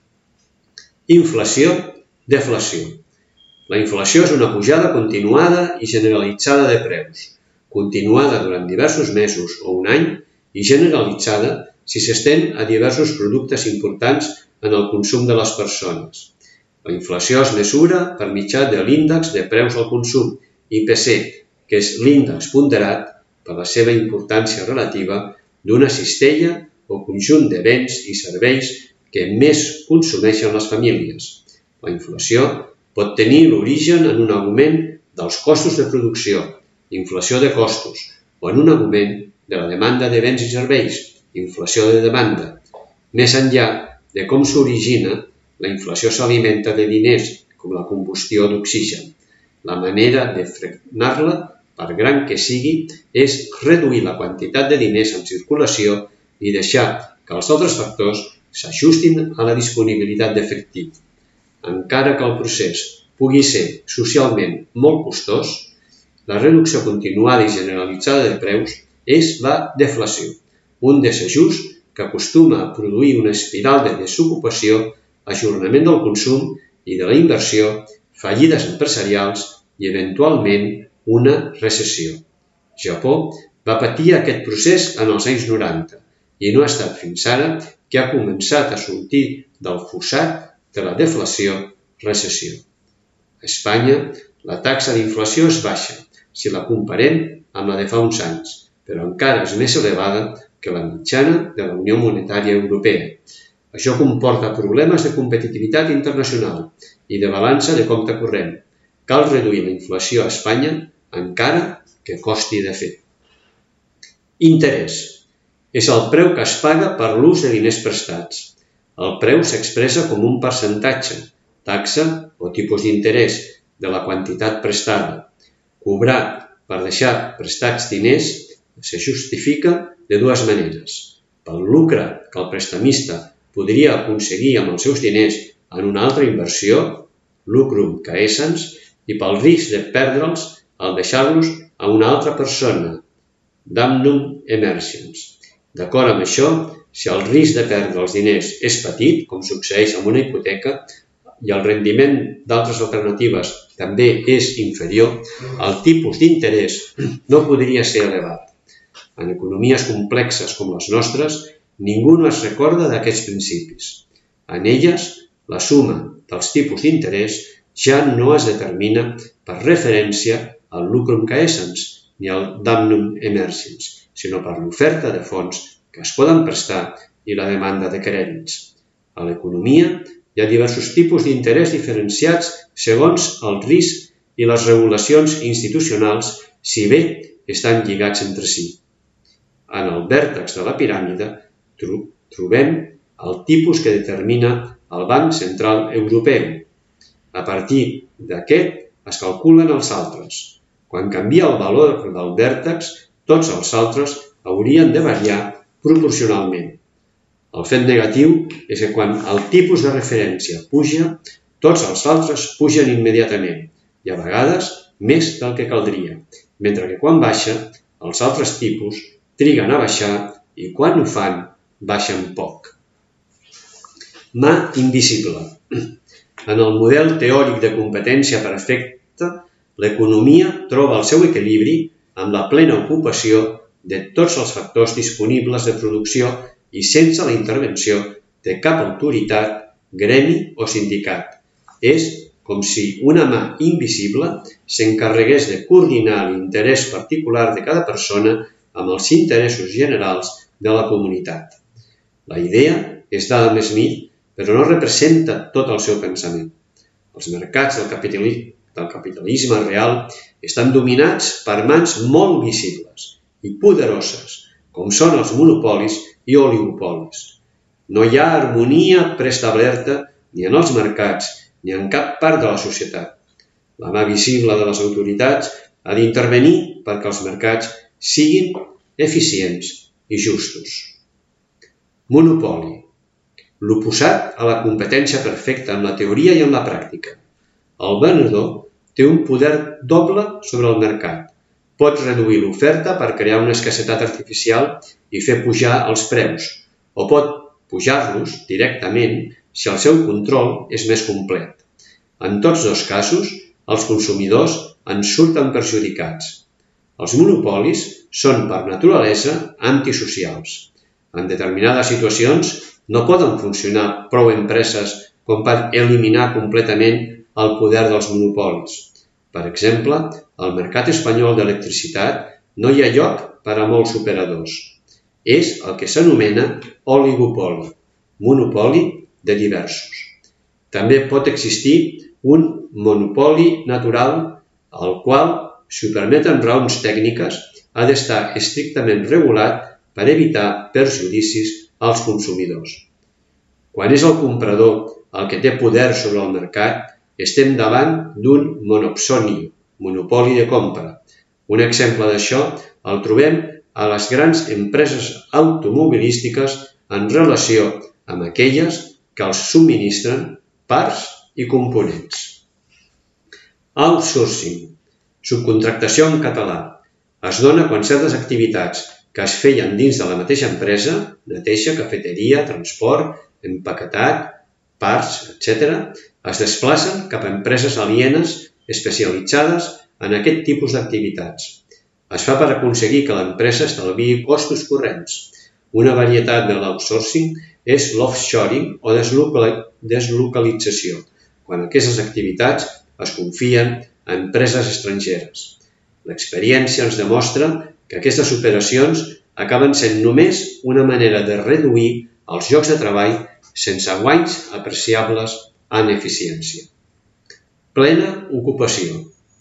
Inflació, deflació. La inflació és una pujada continuada i generalitzada de preus, continuada durant diversos mesos o un any i generalitzada si s'estén a diversos productes importants en el consum de les persones. La inflació es mesura per mitjà de l'índex de preus al consum, I P C, que és l'índex ponderat per la seva importància relativa d'una cistella o conjunt de béns i serveis que més consumeixen les famílies. La inflació pot tenir l'origen en un augment dels costos de producció, inflació de costos, o en un augment de la demanda de béns i serveis, inflació de demanda. Més enllà de com s'origina, la inflació s'alimenta de diners, com la combustió d'oxigen. La manera de frenar-la, per gran que sigui, és reduir la quantitat de diners en circulació i deixar que els altres factors s'ajustin a la disponibilitat d'efectiu. Encara que el procés pugui ser socialment molt costós, la reducció continuada i generalitzada de preus és la deflació, un desajust que acostuma a produir una espiral de desocupació, ajornament del consum i de la inversió, fallides empresarials i, eventualment, una recessió. Japó va patir aquest procés en els anys noranta i no ha estat fins ara que ha començat a sortir del fossat de la deflació-recessió. A Espanya, la taxa d'inflació és baixa si la comparem amb la de fa uns anys, però encara és més elevada que la mitjana de la Unió Monetària Europea. Això comporta problemes de competitivitat internacional i de balança de compte corrent. Cal reduir la inflació a Espanya encara que costi de fer. Interès. És el preu que es paga per l'ús de diners prestats. El preu s'expressa com un percentatge, taxa o tipus d'interès de la quantitat prestada. Cobrar per deixar prestats diners se justifica de dues maneres. Pel lucre que el prestamista podria aconseguir amb els seus diners en una altra inversió, lucrum caescens, i pel risc de perdre'ls al deixar-los a una altra persona, damnum emergens. D'acord amb això, si el risc de perdre els diners és petit, com succeeix amb una hipoteca, i el rendiment d'altres alternatives també és inferior, el tipus d'interès no podria ser elevat. En economies complexes com les nostres, ningú no es recorda d'aquests principis. En elles, la suma dels tipus d'interès ja no es determina per referència al lucrum caescens ni al damnum emergens, sinó per l'oferta de fons que es poden prestar i la demanda de crèdits. A l'economia hi ha diversos tipus d'interès diferenciats segons el risc i les regulacions institucionals, si bé estan lligats entre si. En el vèrtex de la piràmide trobem el tipus que determina el Banc Central Europeu. A partir d'aquest es calculen els altres. Quan canvia el valor del vèrtex, tots els altres haurien de variar proporcionalment. El fet negatiu és que quan el tipus de referència puja, tots els altres pugen immediatament i a vegades més del que caldria, mentre que quan baixa, els altres tipus triguen a baixar i quan ho fan, baixen poc. Mà invisible. En el model teòric de competència perfecta, l'economia troba el seu equilibri amb la plena ocupació de tots els factors disponibles de producció i sense la intervenció de cap autoritat, gremi o sindicat. És com si una mà invisible s'encarregués de coordinar l'interès particular de cada persona amb els interessos generals de la comunitat. La idea és d'Adam Smith, però no representa tot el seu pensament. Els mercats del capitalisme, del capitalisme real estan dominats per mans molt visibles i poderoses, com són els monopolis i oligopolis. No hi ha harmonia preestablerta ni en els mercats ni en cap part de la societat. La mà visible de les autoritats ha d'intervenir perquè els mercats siguin eficients i justos. Monopoli. L'oposat a la competència perfecta en la teoria i en la pràctica. El venedor té un poder doble sobre el mercat. Pot reduir l'oferta per crear una escassetat artificial i fer pujar els preus, o pot pujar-los directament si el seu control és més complet. En tots dos casos, els consumidors en surten perjudicats. Els monopolis són per naturalesa antisocials. En determinades situacions no poden funcionar prou empreses com per eliminar completament el poder dels monopolis. Per exemple, al mercat espanyol d'electricitat no hi ha lloc per a molts operadors. És el que s'anomena oligopoli, monopoli de diversos. També pot existir un monopoli natural, el qual, si ho permeten raons tècniques, ha d'estar estrictament regulat per evitar perjudicis als consumidors. Quan és el comprador el que té poder sobre el mercat, estem davant d'un monopsoni, monopoli de compra. Un exemple d'això el trobem a les grans empreses automobilístiques en relació amb aquelles que els subministren parts i components. Outsourcing, subcontractació en català, es dona quan certes activitats que es feien dins de la mateixa empresa, neteja, cafeteria, transport, empaquetat, parts, etcètera, es desplacen cap a empreses alienes especialitzades en aquest tipus d'activitats. Es fa per aconseguir que l'empresa estalviï costos corrents. Una varietat de l'outsourcing és l'offshoring o deslocalització, quan aquestes activitats es confien a empreses estrangeres. L'experiència ens demostra que aquestes operacions acaben sent només una manera de reduir els llocs de treball sense guanys apreciables en eficiència. Plena ocupació.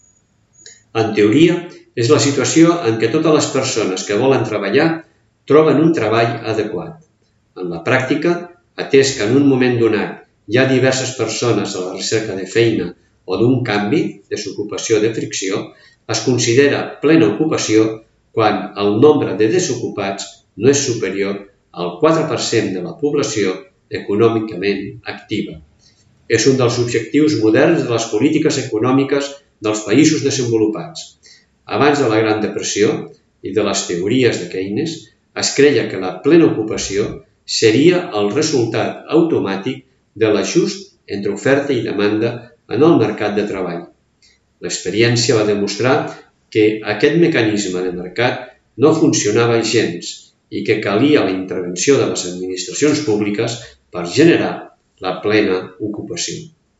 En teoria, és la situació en què totes les persones que volen treballar troben un treball adequat. En la pràctica, atès que en un moment donat hi ha diverses persones a la recerca de feina o d'un canvi, desocupació de fricció, es considera plena ocupació quan el nombre de desocupats no és superior al quatre per cent de la població econòmicament activa. És un dels objectius moderns de les polítiques econòmiques dels països desenvolupats. Abans de la Gran Depressió i de les teories de Keynes, es creia que la plena ocupació seria el resultat automàtic de l'ajust entre oferta i demanda en el mercat de treball. L'experiència va demostrar que aquest mecanisme de mercat no funcionava gens i que calia la intervenció de les administracions públiques per generar la plena ocupació.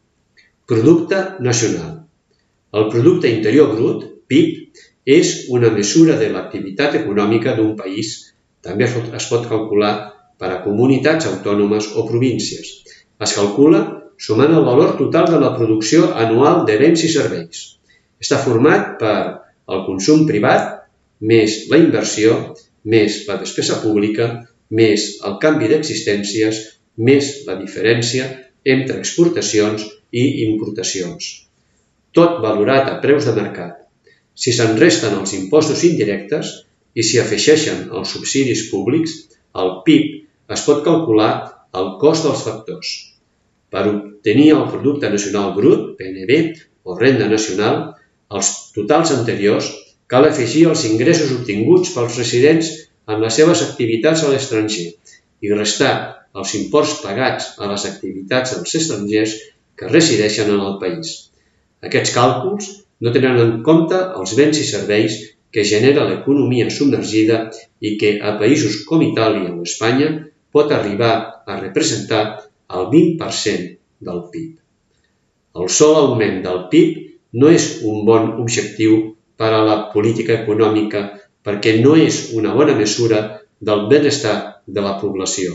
Producte nacional. El producte interior brut, P I B, és una mesura de l'activitat econòmica d'un país. També es pot calcular per a comunitats autònomes o províncies. Es calcula sumant el valor total de la producció anual de béns i serveis. Està format per el consum privat, més la inversió, més la despesa pública, més el canvi d'existències, més la diferència entre exportacions i importacions. Tot valorat a preus de mercat. Si se'n resten els impostos indirectes i s'hi afegeixen els subsidis públics, el P I B es pot calcular el cost dels factors. Per obtenir el producte nacional brut, P N B, o renda nacional, als totals anteriors cal afegir els ingressos obtinguts pels residents en les seves activitats a l'estranger i restar els imports pagats a les activitats dels estrangers que resideixen en el país. Aquests càlculs no tenen en compte els béns i serveis que genera l'economia submergida i que a països com Itàlia o Espanya pot arribar a representar el vint per cent del P I B. El sol augment del P I B no és un bon objectiu per a la política econòmica perquè no és una bona mesura del benestar de la població.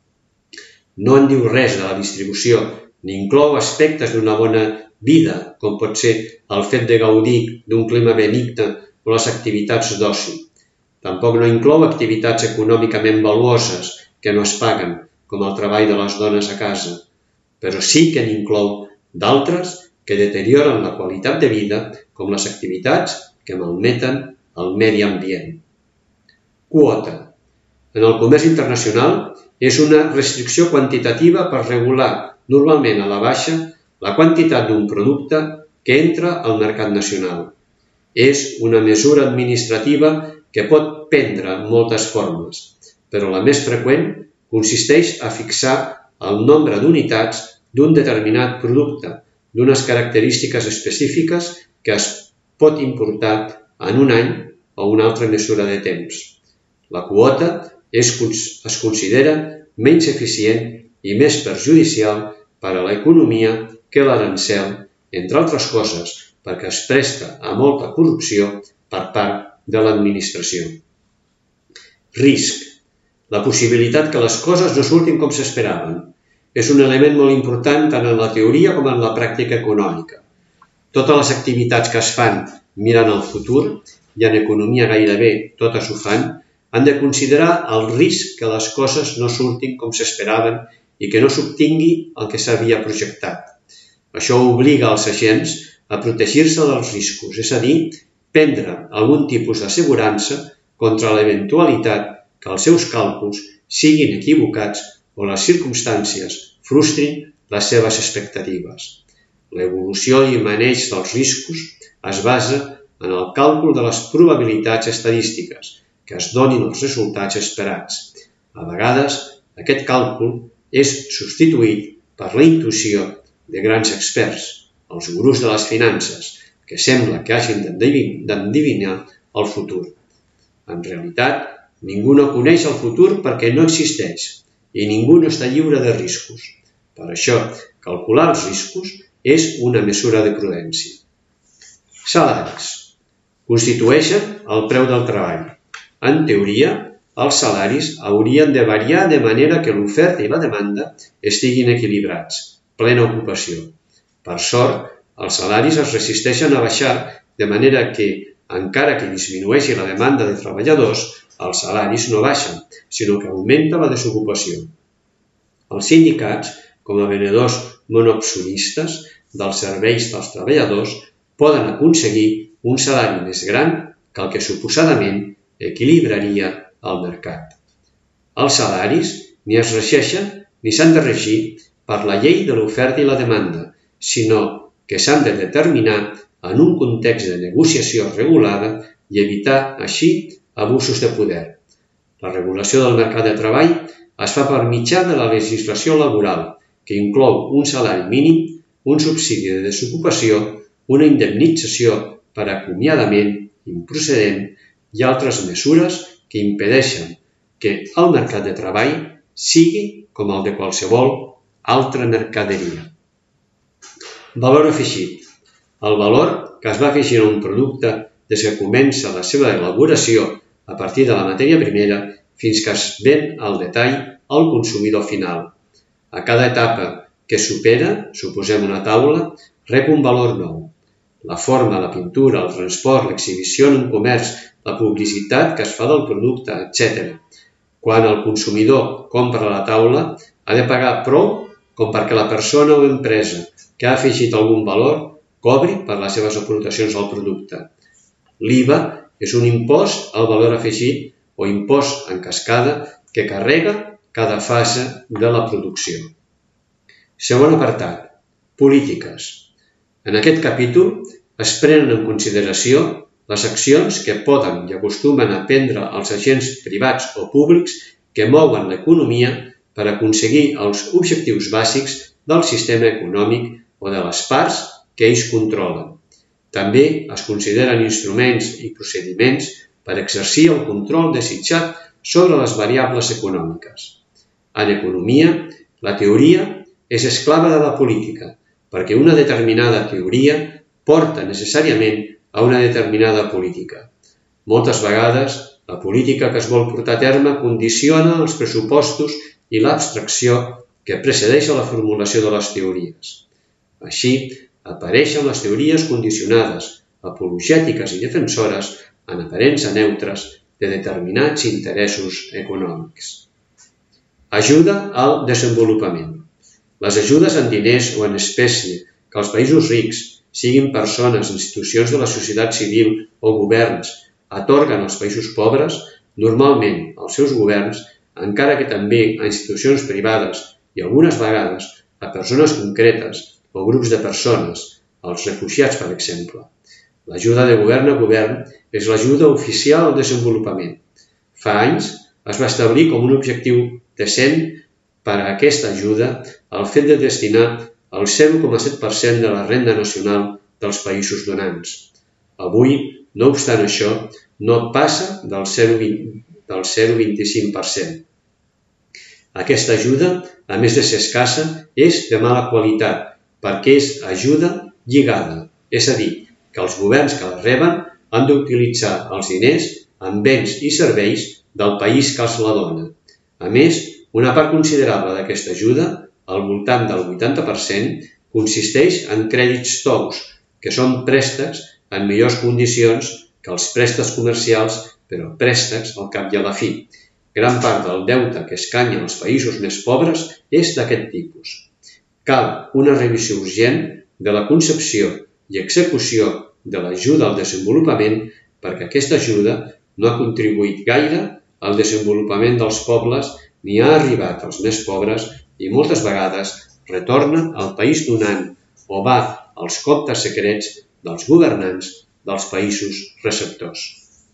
No en diu res de la distribució ni inclou aspectes d'una bona vida, com pot ser el fet de gaudir d'un clima benigne o les activitats d'oci. Tampoc no inclou activitats econòmicament valuoses que no es paguen, com el treball de les dones a casa, però sí que n'inclou d'altres que deterioren la qualitat de vida, com les activitats que malmeten el medi ambient. Quota. En el comerç internacional és una restricció quantitativa per regular normalment a la baixa la quantitat d'un producte que entra al mercat nacional. És una mesura administrativa que pot prendre moltes formes, però la més freqüent consisteix a fixar el nombre d'unitats d'un determinat producte, d'unes característiques específiques que es pot importar en un any o una altra mesura de temps. La quota es, es considera menys eficient i més perjudicial per a l'economia que l'arancel, entre altres coses, perquè es presta a molta corrupció per part de l'administració. Risc. La possibilitat que les coses no surtin com s'esperaven. És un element molt important tant en la teoria com en la pràctica econòmica. Totes les activitats que es fan mirant al futur, i en economia gairebé totes ho fan, han de considerar el risc que les coses no surtin com s'esperaven i que no s'obtingui el que s'havia projectat. Això obliga els agents a protegir-se dels riscos, és a dir, prendre algun tipus d'assegurança contra l'eventualitat que els seus càlculs siguin equivocats o les circumstàncies frustrin les seves expectatives. L'evolució i maneig dels riscos es basa en el càlcul de les probabilitats estadístiques que es donin els resultats esperats. A vegades, aquest càlcul és substituït per la intuïció de grans experts, els gurús de les finances, que sembla que hagin d'endevinar el futur. En realitat, ningú no coneix el futur perquè no existeix i ningú no està lliure de riscos. Per això, calcular els riscos és una mesura de prudència. Salaris. Constitueixen el preu del treball. En teoria, els salaris haurien de variar de manera que l'oferta i la demanda estiguin equilibrats, plena ocupació. Per sort, els salaris es resisteixen a baixar de manera que, encara que disminueixi la demanda de treballadors, els salaris no baixen, sinó que augmenta la desocupació. Els sindicats, com a venedors monopsonistes dels serveis dels treballadors, poden aconseguir un salari més gran que el que suposadament equilibraria el mercat. Els salaris ni es regeixen ni s'han de regir per la llei de l'oferta i la demanda, sinó que s'han de determinar en un context de negociació regulada i evitar així abusos de poder. La regulació del mercat de treball es fa per mitjà de la legislació laboral, que inclou un salari mínim, un subsidi de desocupació, una indemnització per acomiadament improcedent i altres mesures que impedeixen que el mercat de treball sigui com el de qualsevol altra mercaderia. Valor afegit. El valor que es va afegir a un producte des que comença la seva elaboració a partir de la matèria primera fins que es ven al detall al consumidor final. A cada etapa que supera, suposem una taula, rep un valor nou. La forma, la pintura, el transport, l'exhibició en un comerç, la publicitat que es fa del producte, etcètera. Quan el consumidor compra la taula, ha de pagar prou com perquè la persona o empresa que ha afegit algun valor cobri per les seves aportacions al producte. L'I V A és un impost al valor afegit o impost en cascada que carrega cada fase de la producció. Segon apartat. Polítiques. En aquest capítol es prenen en consideració les accions que poden i acostumen a prendre els agents privats o públics que mouen l'economia per aconseguir els objectius bàsics del sistema econòmic o de les parts que ells controlen. També es consideren instruments i procediments per exercir el control desitjat sobre les variables econòmiques. En economia, la teoria és esclava de la política, perquè una determinada teoria porta necessàriament a una determinada política. Moltes vegades, la política que es vol portar a terme condiciona els pressupostos i l'abstracció que precedeix a la formulació de les teories. Així, apareixen les teories condicionades, apologètiques i defensores, en aparença neutres, de determinats interessos econòmics. Ajuda al desenvolupament. Les ajudes en diners o en espècie que els països rics, siguin persones, institucions de la societat civil o governs, atorguen als països pobres, normalment als seus governs, encara que també a institucions privades i algunes vegades a persones concretes o grups de persones, als refugiats, per exemple. L'ajuda de govern a govern és l'ajuda oficial al desenvolupament. Fa anys es va establir com un objectiu decent per a aquesta ajuda el fet de destinar el zero coma set per cent de la renda nacional dels països donants. Avui, no obstant això, no passa del zero coma vint-i-cinc per cent. Aquesta ajuda, a més de ser escassa, és de mala qualitat perquè és ajuda lligada, és a dir, que els governs que la reben han d'utilitzar els diners en béns i serveis del país que els la dona. A més, una part considerable d'aquesta ajuda, al voltant del vuitanta per cent, consisteix en crèdits tous, que són préstecs en millors condicions que els préstecs comercials, però préstecs al cap i a la fi. Gran part del deute que escanya als països més pobres és d'aquest tipus. Cal una revisió urgent de la concepció i execució de l'ajuda al desenvolupament perquè aquesta ajuda no ha contribuït gaire al desenvolupament dels pobles ni ha arribat als més pobres i moltes vegades retorna al país donant o va als comptes secrets dels governants dels països receptors.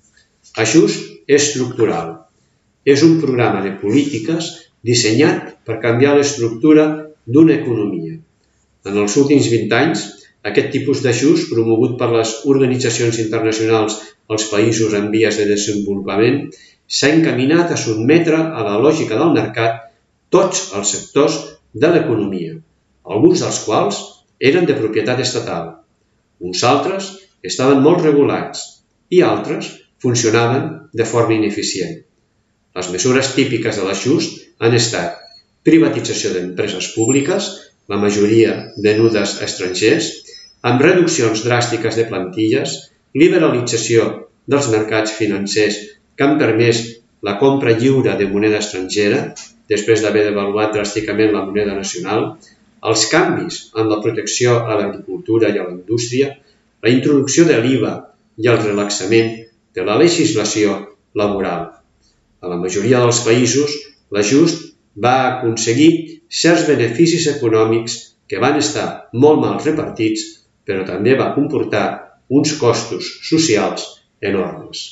Ajust estructural. És un programa de polítiques dissenyat per canviar l'estructura d'una economia. En els últims vint anys, aquest tipus d'ajust promogut per les organitzacions internacionals als països en vies de desenvolupament s'ha encaminat a sotmetre a la lògica del mercat tots els sectors de l'economia, alguns dels quals eren de propietat estatal. Uns altres estaven molt regulats i altres funcionaven de forma ineficient. Les mesures típiques de l'ajust han estat privatització d'empreses públiques, la majoria venudes a estrangers, amb reduccions dràstiques de plantilles, liberalització dels mercats financers que han permès la compra lliure de moneda estrangera, després d'haver devaluat dràsticament la moneda nacional, els canvis en la protecció a l'agricultura i a la indústria, la introducció de l'I V A i el relaxament de la legislació laboral. A la majoria dels països, l'ajust va aconseguir certs beneficis econòmics que van estar molt mal repartits, però també va comportar uns costos socials enormes.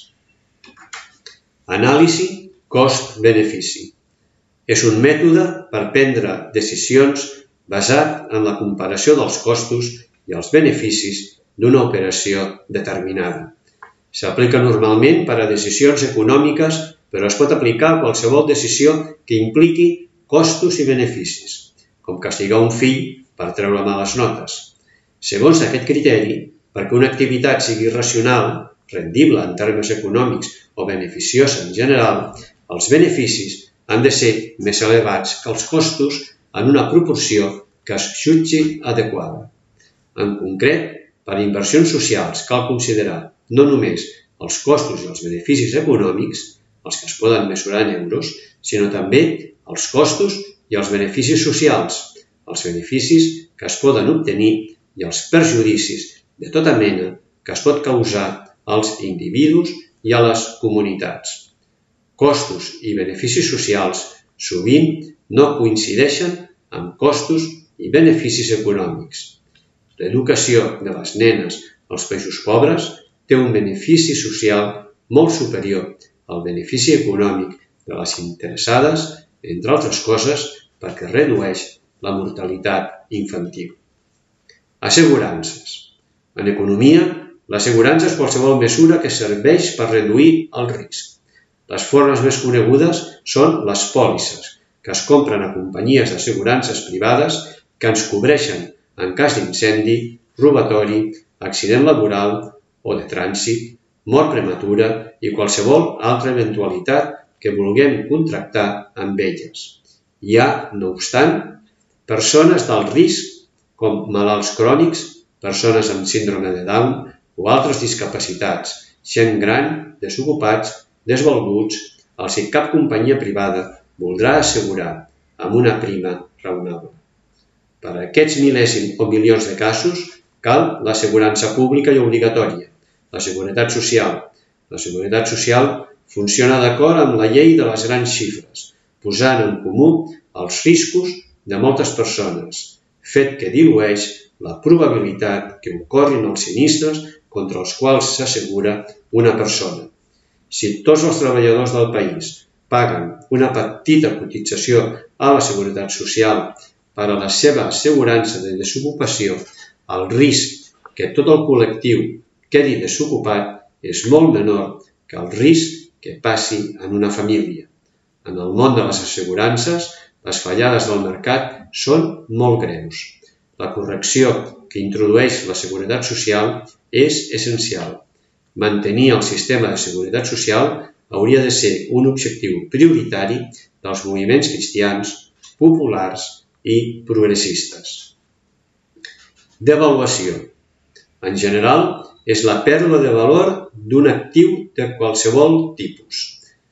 Anàlisi cost-benefici. És un mètode per prendre decisions basat en la comparació dels costos i els beneficis d'una operació determinada. S'aplica normalment per a decisions econòmiques, però es pot aplicar a qualsevol decisió que impliqui costos i beneficis, com castigar un fill per treure males notes. Segons aquest criteri, perquè una activitat sigui racional, rendible en termes econòmics o beneficiosa en general, els beneficis han de ser més elevats que els costos en una proporció que es jutgi adequada. En concret, per a inversions socials cal considerar no només els costos i els beneficis econòmics, els que es poden mesurar en euros, sinó també els costos i els beneficis socials, els beneficis que es poden obtenir i els perjudicis de tota mena que es pot causar als individus i a les comunitats. Costos i beneficis socials sovint no coincideixen amb costos i beneficis econòmics. L'educació de les nenes als països pobres té un benefici social molt superior al benefici econòmic de les interessades, entre altres coses, perquè redueix la mortalitat infantil. Assegurances. En economia, l'assegurança és qualsevol mesura que serveix per reduir el risc. Les formes més conegudes són les pòlisses, que es compren a companyies d'assegurances privades que ens cobreixen en cas d'incendi, robatori, accident laboral o de trànsit, mort prematura i qualsevol altra eventualitat que vulguem contractar amb elles. Hi ha, no obstant, persones d'alt risc, com malalts crònics, persones amb síndrome de Down o altres discapacitats, gent gran, desocupats, desvalguts els que cap companyia privada voldrà assegurar amb una prima raonable. Per a aquests mil·lèsims o milions de casos cal l'assegurança pública i obligatòria, la seguretat social. La seguretat social funciona d'acord amb la llei de les grans xifres, posant en comú els riscos de moltes persones, fet que dilueix la probabilitat que ocorrin els sinistres contra els quals s'assegura una persona. Si tots els treballadors del país paguen una petita cotització a la seguretat social per a la seva assegurança de desocupació, el risc que tot el col·lectiu quedi desocupat és molt menor que el risc que passi en una família. En el món de les assegurances, les fallades del mercat són molt greus. La correcció que introdueix la seguretat social és essencial. Mantenir el sistema de seguretat social hauria de ser un objectiu prioritari dels moviments cristians, populars i progressistes. Devaluació. En general, és la pèrdua de valor d'un actiu de qualsevol tipus.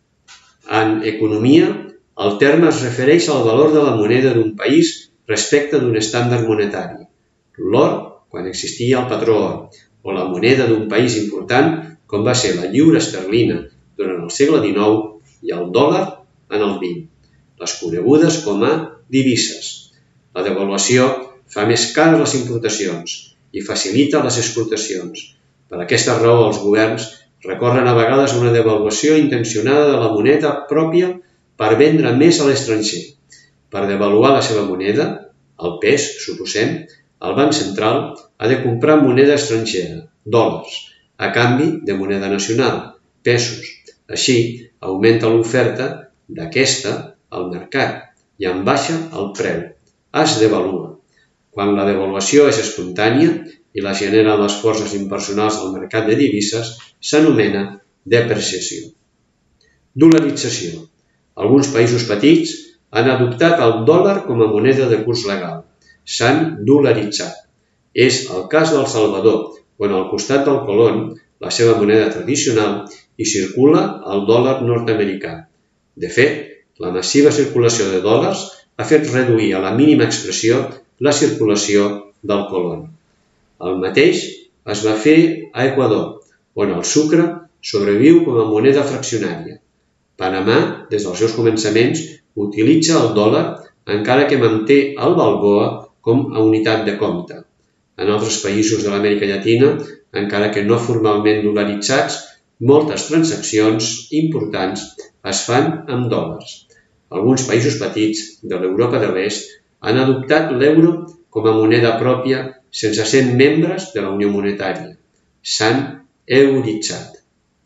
En economia, el terme es refereix al valor de la moneda d'un país respecte d'un estàndard monetari. L'or, quan existia el patró or, o la moneda d'un país important, com va ser la lliura esterlina durant el segle dinou i el dòlar en el vint, les conegudes com a divises. La devaluació fa més cares les importacions i facilita les exportacions. Per aquesta raó, els governs recorren a vegades a una devaluació intencionada de la moneda pròpia per vendre més a l'estranger. Per devaluar la seva moneda, el pes, suposem, el Banc Central ha de comprar moneda estrangera, dòlars, a canvi de moneda nacional, pesos. Així, augmenta l'oferta d'aquesta al mercat i en baixa el preu. Es devalua. Quan la devaluació és espontània i la generen les forces impersonals del mercat de divises, s'anomena depreciació. Dolarització. Alguns països petits han adoptat el dòlar com a moneda de curs legal. S'han dolaritzat. És el cas d'El Salvador, on al costat del colón, la seva moneda tradicional, hi circula el dòlar nord-americà. De fet, la massiva circulació de dòlars ha fet reduir a la mínima expressió la circulació del colón. El mateix es va fer a Equador, on el sucre sobreviu com a moneda fraccionària. Panamà, des dels seus començaments, utilitza el dòlar encara que manté el balboa com a unitat de compte. En altres països de l'Amèrica Llatina, encara que no formalment dolaritzats, moltes transaccions importants es fan amb dòlars. Alguns països petits de l'Europa de l'Est han adoptat l'euro com a moneda pròpia sense ser membres de la Unió Monetària. S'han euritzat.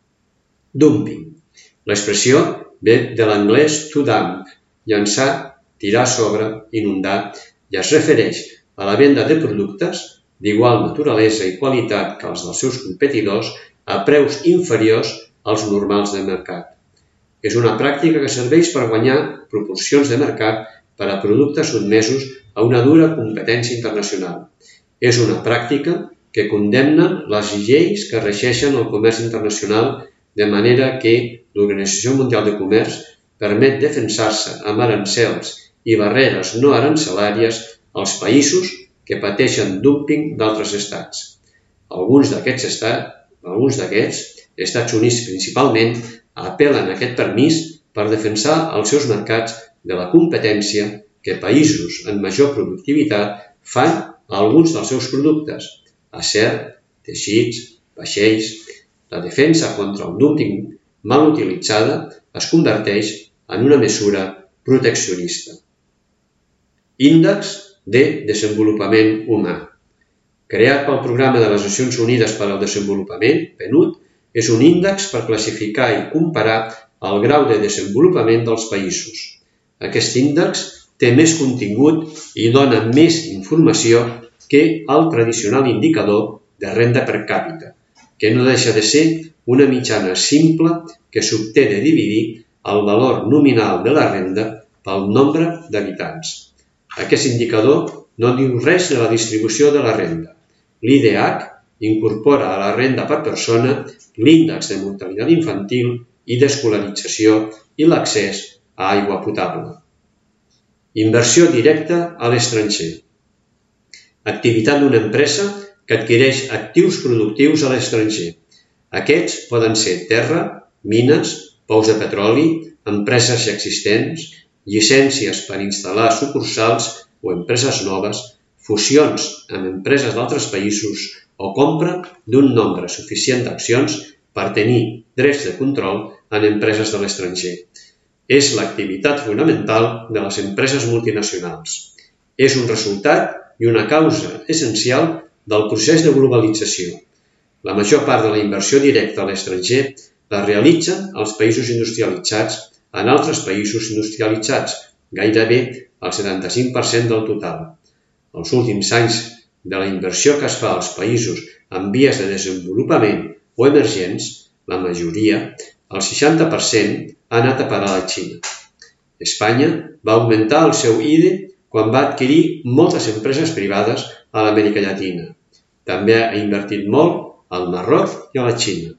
Dumping. L'expressió ve de l'anglès to dump, llançar, tirar a sobre, inundar, i es refereix a la venda de productes d'igual naturalesa i qualitat que els dels seus competidors a preus inferiors als normals de mercat. És una pràctica que serveix per guanyar proporcions de mercat per a productes sotmesos a una dura competència internacional. És una pràctica que condemnen les lleis que regeixen el comerç internacional, de manera que l'Organització Mundial de Comerç permet defensar-se amb arancels i barreres no arancelàries als països que pateixen dumping d'altres estats. Alguns d'aquests estats, alguns d'aquests, Estats Units principalment, apel·len a aquest permís per defensar els seus mercats de la competència que països amb major productivitat fan a alguns dels seus productes, acer, teixits, vaixells. La defensa contra el dumping mal utilitzada es converteix en una mesura proteccionista. Índex de desenvolupament humà. Creat pel Programa de les Nacions Unides per al Desenvolupament, PNUD, és un índex per classificar i comparar el grau de desenvolupament dels països. Aquest índex té més contingut i dona més informació que el tradicional indicador de renda per càpita, que no deixa de ser una mitjana simple que s'obté de dividir el valor nominal de la renda pel nombre d'habitants. Aquest indicador no diu res de la distribució de la renda. L'I D H incorpora a la renda per persona l'índex de mortalitat infantil i d'escolarització i l'accés a aigua potable. Inversió directa a l'estranger. Activitat d'una empresa que adquireix actius productius a l'estranger. Aquests poden ser terra, mines, pous de petroli, empreses ja existents, llicències per instal·lar sucursals o empreses noves, fusions amb empreses d'altres països o compra d'un nombre suficient d'accions per tenir drets de control en empreses de l'estranger. És l'activitat fonamental de les empreses multinacionals. És un resultat i una causa essencial del procés de globalització. La major part de la inversió directa a l'estranger la realitzen els països industrialitzats en altres països industrialitzats, gairebé el setanta-cinc per cent del total. Els últims anys de la inversió que es fa als països en vies de desenvolupament o emergents, la majoria, el seixanta per cent, ha anat a parar a la Xina. Espanya va augmentar el seu I D E quan va adquirir moltes empreses privades a l'Amèrica Llatina. També ha invertit molt al Marroc i a la Xina.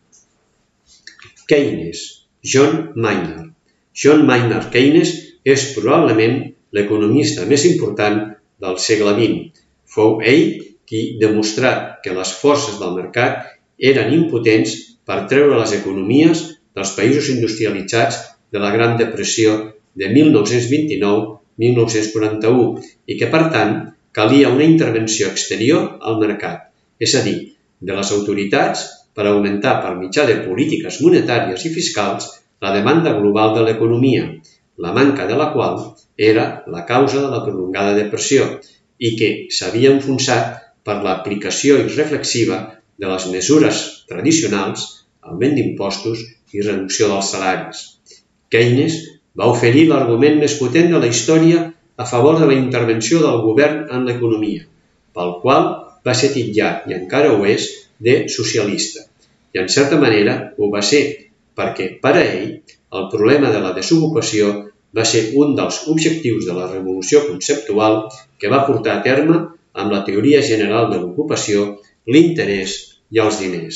Keynes, John Maynard. John Maynard Keynes és probablement l'economista més important del segle vint. Fou ell qui demostrà que les forces del mercat eren impotents per treure les economies dels països industrialitzats de la Gran Depressió de mil nou-cents vint-i-nou a mil nou-cents quaranta-u i que, per tant, calia una intervenció exterior al mercat, és a dir, de les autoritats per augmentar per mitjà de polítiques monetàries i fiscals la demanda global de l'economia, la manca de la qual era la causa de la prolongada depressió i que s'havia enfonsat per l'aplicació irreflexiva de les mesures tradicionals, augment d'impostos i reducció dels salaris. Keynes va oferir l'argument més potent de la història a favor de la intervenció del govern en l'economia, pel qual va ser titllat, i encara ho és, de socialista. I en certa manera ho va ser, perquè per a ell el problema de la desocupació va ser un dels objectius de la revolució conceptual que va portar a terme amb la teoria general de l'ocupació, l'interès i els diners.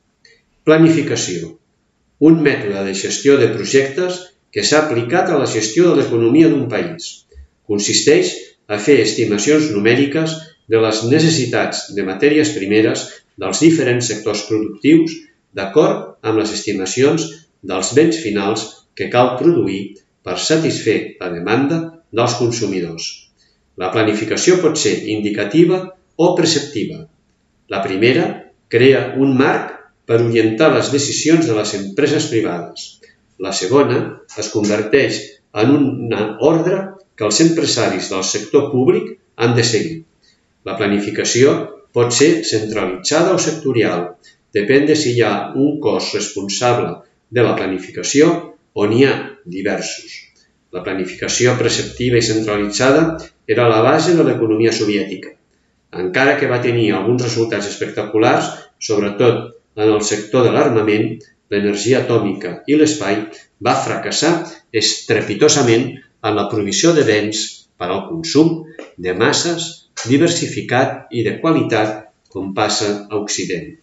Planificació. Un mètode de gestió de projectes que s'ha aplicat a la gestió de l'economia d'un país. Consisteix a fer estimacions numèriques de les necessitats de matèries primeres dels diferents sectors productius d'acord amb les estimacions dels béns finals que cal produir per satisfer la demanda dels consumidors. La planificació pot ser indicativa o preceptiva. La primera crea un marc per orientar les decisions de les empreses privades. La segona es converteix en una ordre que els empresaris del sector públic han de seguir. La planificació pot ser centralitzada o sectorial. Depèn de si hi ha un cos responsable de la planificació o n'hi ha diversos. La planificació preceptiva i centralitzada era la base de l'economia soviètica. Encara que va tenir alguns resultats espectaculars, sobretot en el sector de l'armament, l'energia atòmica i l'espai, va fracassar estrepitosament en la provisió de béns per al consum de masses, diversificat i de qualitat, com passa a Occident.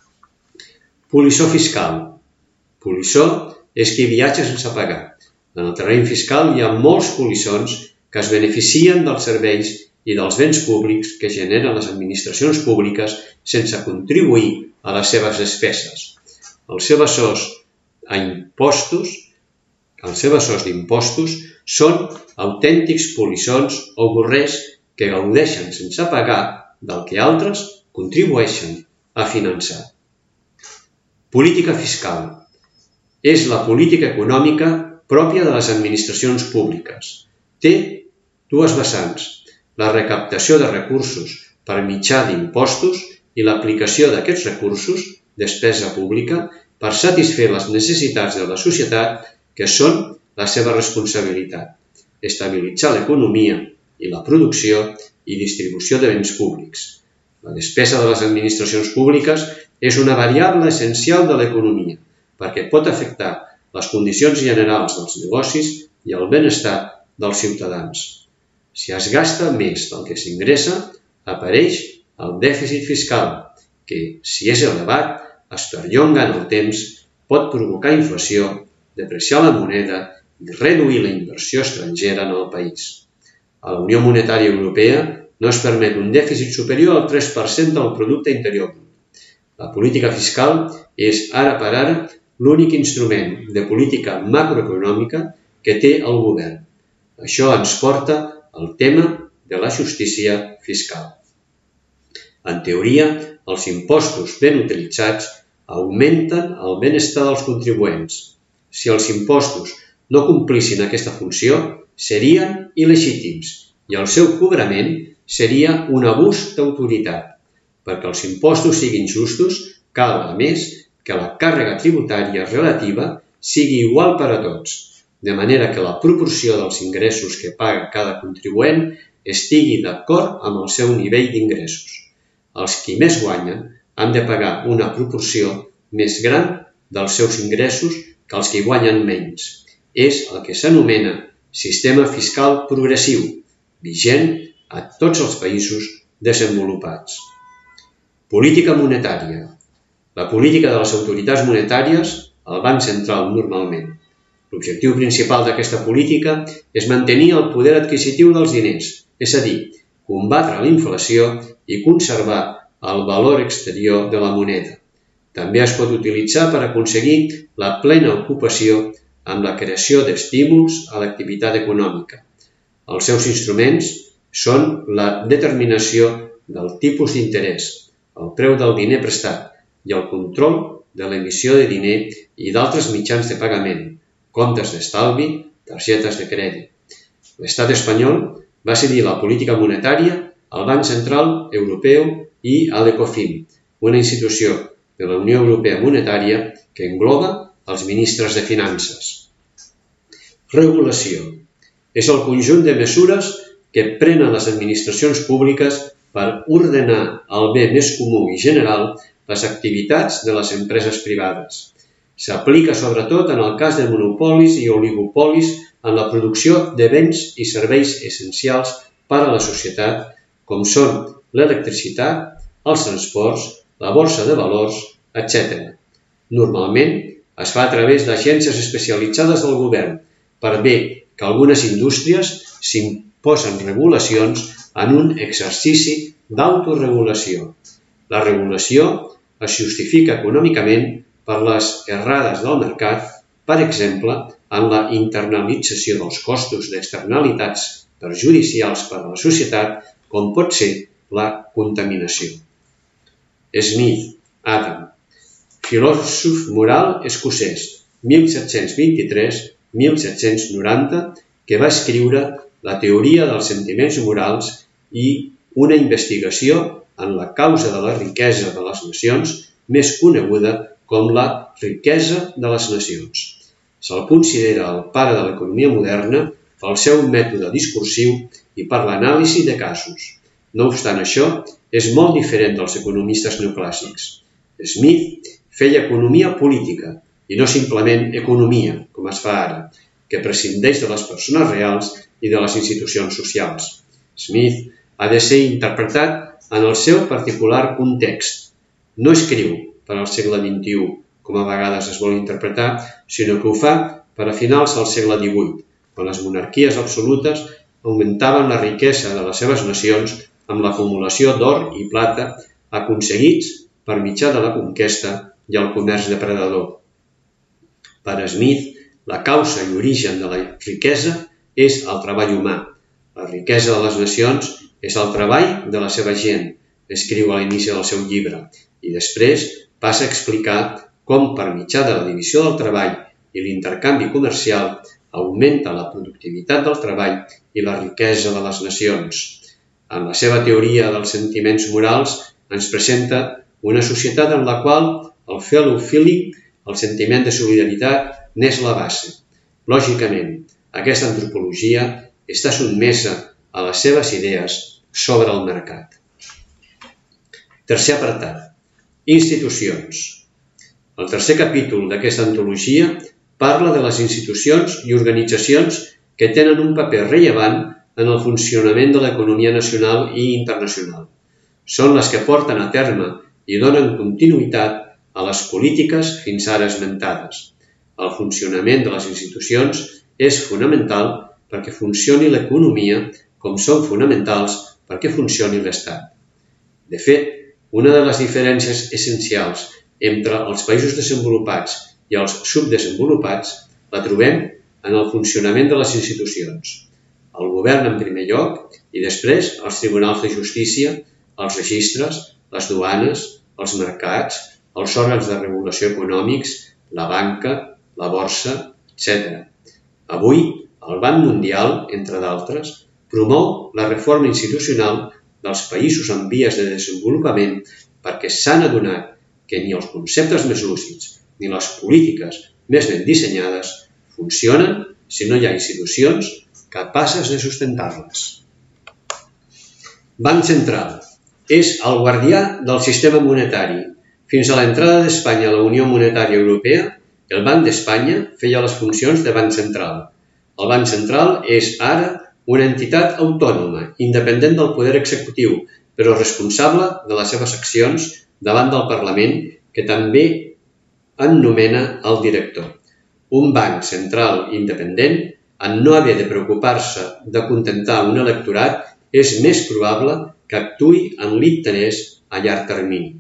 Polissó fiscal. Polissó és qui viatja sense pagar. En el terreny fiscal hi ha molts polissons que es beneficien dels serveis i dels béns públics que generen les administracions públiques sense contribuir a les seves despeses. Els evasors a impostos, els evasors d'impostos són autèntics polissons o gorrers que gaudeixen sense pagar del que altres contribueixen a finançar. Política fiscal. És la política econòmica pròpia de les administracions públiques. Té dues vessants, la recaptació de recursos per mitjà d'impostos i l'aplicació d'aquests recursos, despesa pública, per satisfer les necessitats de la societat que són la seva responsabilitat, estabilitzar l'economia i la producció i distribució de béns públics. La despesa de les administracions públiques és una variable essencial de l'economia perquè pot afectar les condicions generals dels negocis i el benestar dels ciutadans. Si es gasta més del que s'ingressa, apareix el dèficit fiscal, que, si és elevat, es perllonga en el temps, pot provocar inflació depreciar la moneda i reduir la inversió estrangera en el país. A la Unió Monetària Europea no es permet un dèficit superior al tres per cent del producte interior brut. La política fiscal és, ara per ara, l'únic instrument de política macroeconòmica que té el govern. Això ens porta al tema de la justícia fiscal. En teoria, els impostos ben utilitzats augmenten el benestar dels contribuents. Si els impostos no complissin aquesta funció, serien il·legítims i el seu cobrament seria un abús d'autoritat. Perquè els impostos siguin justos, cal, a més, que la càrrega tributària relativa sigui igual per a tots, de manera que la proporció dels ingressos que paga cada contribuent estigui d'acord amb el seu nivell d'ingressos. Els qui més guanyen han de pagar una proporció més gran dels seus ingressos que els que guanyen menys. És el que s'anomena sistema fiscal progressiu, vigent a tots els països desenvolupats. Política monetària. La política de les autoritats monetàries al Banc Central normalment. L'objectiu principal d'aquesta política és mantenir el poder adquisitiu dels diners, és a dir, combatre la inflació i conservar el valor exterior de la moneda. També es pot utilitzar per aconseguir la plena ocupació amb la creació d'estímuls a l'activitat econòmica. Els seus instruments són la determinació del tipus d'interès, el preu del diner prestat i el control de l'emissió de diner i d'altres mitjans de pagament, comptes d'estalvi, targetes de crèdit. L'Estat espanyol va cedir la política monetària al Banc Central Europeu i a l'Ecofin, una institució de la Unió Europea Monetària que engloba els ministres de Finances. Regulació. És el conjunt de mesures que prenen les administracions públiques per ordenar el bé més comú i general les activitats de les empreses privades. S'aplica sobretot en el cas de monopolis i oligopolis en la producció de béns i serveis essencials per a la societat, com són l'electricitat, els transports, la borsa de valors, etcètera. Normalment es fa a través d'agències especialitzades del govern, per bé que algunes indústries s'imposen regulacions en un exercici d'autoregulació. La regulació es justifica econòmicament per les errades del mercat, per exemple, en la internalització dels costos d'externalitats perjudicials per a la societat, com pot ser la contaminació. Smith, Adam, filòsof moral escocès, mil set-cents vint-i-tres a mil set-cents noranta, que va escriure la teoria dels sentiments morals i una investigació en la causa de la riquesa de les nacions, més coneguda com la riquesa de les nacions. Se'l considera el pare de l'economia moderna pel seu mètode discursiu i per l'anàlisi de casos. No obstant això, és molt diferent dels economistes neoclàssics. Smith feia economia política i no simplement economia, com es fa ara, que prescindeix de les persones reals i de les institucions socials. Smith ha de ser interpretat en el seu particular context. No escriu per al segle vint-i-u, com a vegades es vol interpretar, sinó que ho fa per a finals del segle divuit, quan les monarquies absolutes augmentaven la riquesa de les seves nacions amb l'acumulació d'or i plata aconseguits per mitjà de la conquesta i el comerç depredador. Per a Smith, la causa i origen de la riquesa és el treball humà. La riquesa de les nacions és el treball de la seva gent, escriu a l'inici del seu llibre, i després passa a explicar com per mitjà de la divisió del treball i l'intercanvi comercial augmenta la productivitat del treball i la riquesa de les nacions. En la seva teoria dels sentiments morals ens presenta una societat en la qual el fellow feeling, el sentiment de solidaritat, n'és la base. Lògicament, aquesta antropologia està sotmesa a les seves idees sobre el mercat. Tercer apartat. Institucions. El tercer capítol d'aquesta antologia parla de les institucions i organitzacions que tenen un paper rellevant en el funcionament de l'economia nacional i internacional. Són les que porten a terme i donen continuïtat a les polítiques fins ara esmentades. El funcionament de les institucions és fonamental perquè funcioni l'economia com són fonamentals perquè funcioni l'Estat. De fet, una de les diferències essencials entre els països desenvolupats i els subdesenvolupats la trobem en el funcionament de les institucions. El govern en primer lloc i després els tribunals de justícia, els registres, les duanes, els mercats, els òrgans de regulació econòmics, la banca, la borsa, etcètera. Avui, el Banc Mundial, entre d'altres, promou la reforma institucional dels països en vies de desenvolupament perquè s'han adonat que ni els conceptes més lúcids ni les polítiques més ben dissenyades funcionen si no hi ha institucions capaces de sustentar-les. Banc Central. És el guardià del sistema monetari. Fins a l'entrada d'Espanya a la Unió Monetària Europea, el Banc d'Espanya feia les funcions de Banc Central. El Banc Central és ara una entitat autònoma, independent del poder executiu, però responsable de les seves accions davant del Parlament, que també en nomena el director. Un banc central independent, en no haver de preocupar-se de contentar un electorat, és més probable que actuï en l'interès a llarg termini.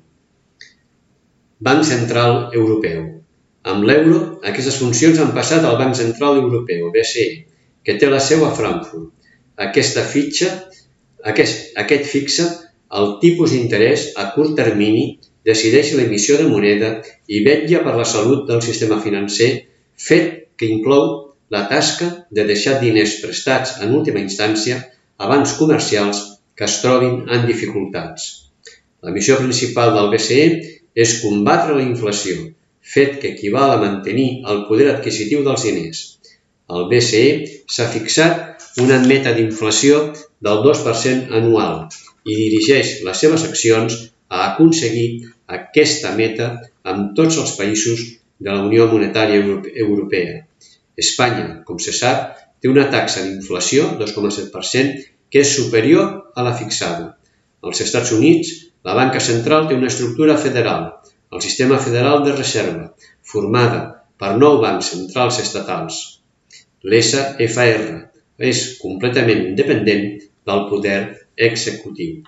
Banc Central Europeu. Amb l'euro, aquestes funcions han passat al Banc Central Europeu, B C E, que té la seu a Frankfurt. Aquesta fitxa, aquest, aquest fixa el tipus d'interès a curt termini, decideix l'emissió de moneda i vetlla per la salut del sistema financer, fet que inclou la tasca de deixar diners prestats en última instància a bancs comercials que es trobin en dificultats. La missió principal del B C E és combatre la inflació, fet que equival a mantenir el poder adquisitiu dels diners. El B C E s'ha fixat una meta d'inflació del dos per cent anual i dirigeix les seves accions a aconseguir aquesta meta amb tots els països de la Unió Monetària Europea. Espanya, com se sap, té una taxa d'inflació, dos coma set per cent, que és superior a la fixada. Als Estats Units, la banca central té una estructura federal, el sistema federal de reserva, formada per nou bancs centrals estatals. L'S F R és completament independent del poder executiu.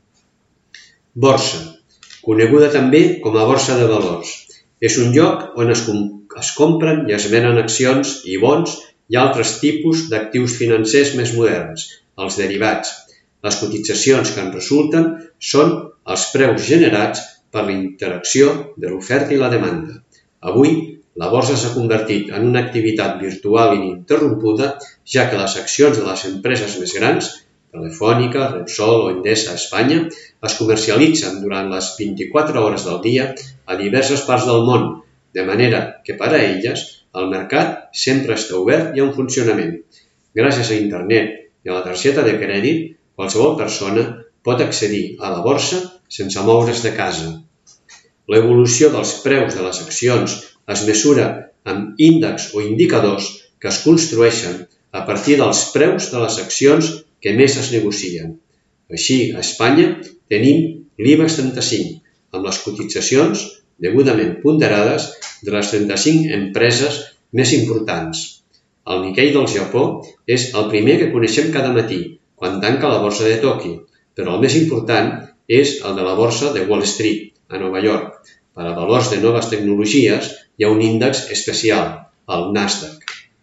Borsa, coneguda també com a borsa de valors. És un lloc on es, es compren i es venen accions i bons i altres tipus d'actius financers més moderns, els derivats. Les cotitzacions que en resulten són els preus generats per la interacció de l'oferta i la demanda. Avui, la borsa s'ha convertit en una activitat virtual ininterrompuda, ja que les accions de les empreses més grans, Telefònica, Repsol o Endesa a Espanya, es comercialitzen durant les vint-i-quatre hores del dia a diverses parts del món, de manera que per a elles el mercat sempre està obert i en funcionament. Gràcies a internet i a la targeta de crèdit, qualsevol persona pot accedir a la borsa sense moure's de casa. L'evolució dels preus de les accions es mesura amb índexs o indicadors que es construeixen a partir dels preus de les accions que més es negocien. Així, a Espanya tenim l'IBEX trenta-cinc, amb les cotitzacions degudament ponderades de les trenta-cinc empreses més importants. El Nikkei del Japó és el primer que coneixem cada matí, quan tanca la borsa de Tòquio, però el més important és el de la borsa de Wall Street, a Nova York. Per a valors de noves tecnologies hi ha un índex especial, el Nasdaq.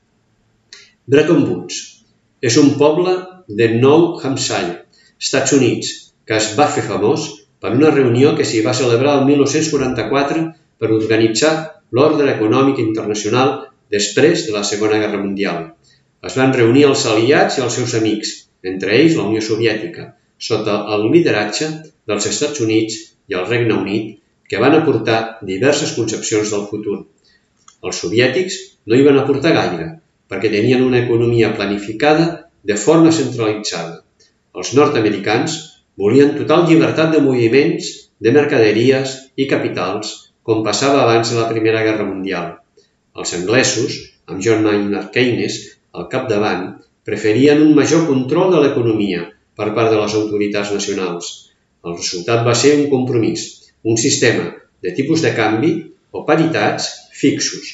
Bretton Woods és un poble de Nou Hampshire, Estats Units, que es va fer famós per una reunió que s'hi va celebrar el mil nou-cents quaranta-quatre per organitzar l'ordre econòmic internacional després de la Segona Guerra Mundial. Es van reunir els aliats i els seus amics, entre ells la Unió Soviètica, sota el lideratge dels Estats Units i el Regne Unit, que van aportar diverses concepcions del futur. Els soviètics no hi van aportar gaire, perquè tenien una economia planificada de forma centralitzada. Els nord-americans volien total llibertat de moviments, de mercaderies i capitals, com passava abans de la Primera Guerra Mundial. Els anglesos, amb John Maynard Keynes al capdavant, preferien un major control de l'economia per part de les autoritats nacionals. El resultat va ser un compromís, un sistema de tipus de canvi o paritats fixos,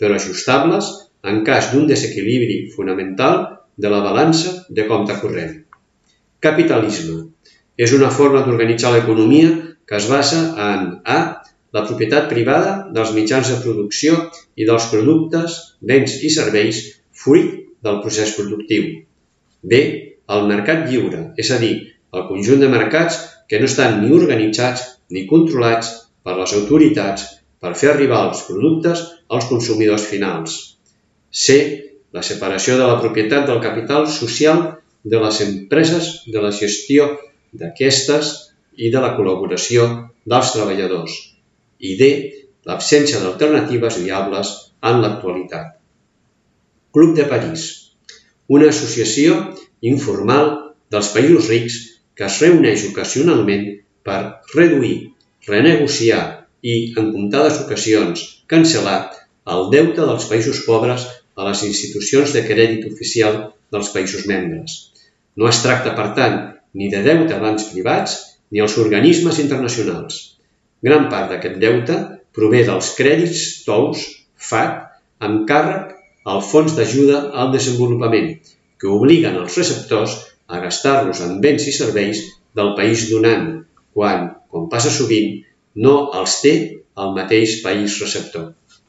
però ajustables en cas d'un desequilibri fonamental de la balança de compte corrent. Capitalisme és una forma d'organitzar l'economia que es basa en a. La propietat privada dels mitjans de producció i dels productes, béns i serveis fruit del procés productiu. B. El mercat lliure, és a dir, el conjunt de mercats que no estan ni organitzats ni controlats per les autoritats per fer arribar els productes als consumidors finals. C. La separació de la propietat del capital social de les empreses, de la gestió d'aquestes i de la col·laboració dels treballadors. I D. L'absència d'alternatives viables en l'actualitat. Club de París, una associació informal dels països rics que es reuneix ocasionalment per reduir, renegociar i, en comptades ocasions, cancel·lar el deute dels països pobres a les institucions de crèdit oficial dels països membres. No es tracta, per tant, ni de deute a bancs privats ni als organismes internacionals. Gran part d'aquest deute prové dels crèdits tous F A D amb càrrec al Fons d'Ajuda al Desenvolupament, que obliguen els receptors a gastar-los en béns i serveis del país donant, quan, com passa sovint, no els té el mateix país receptor.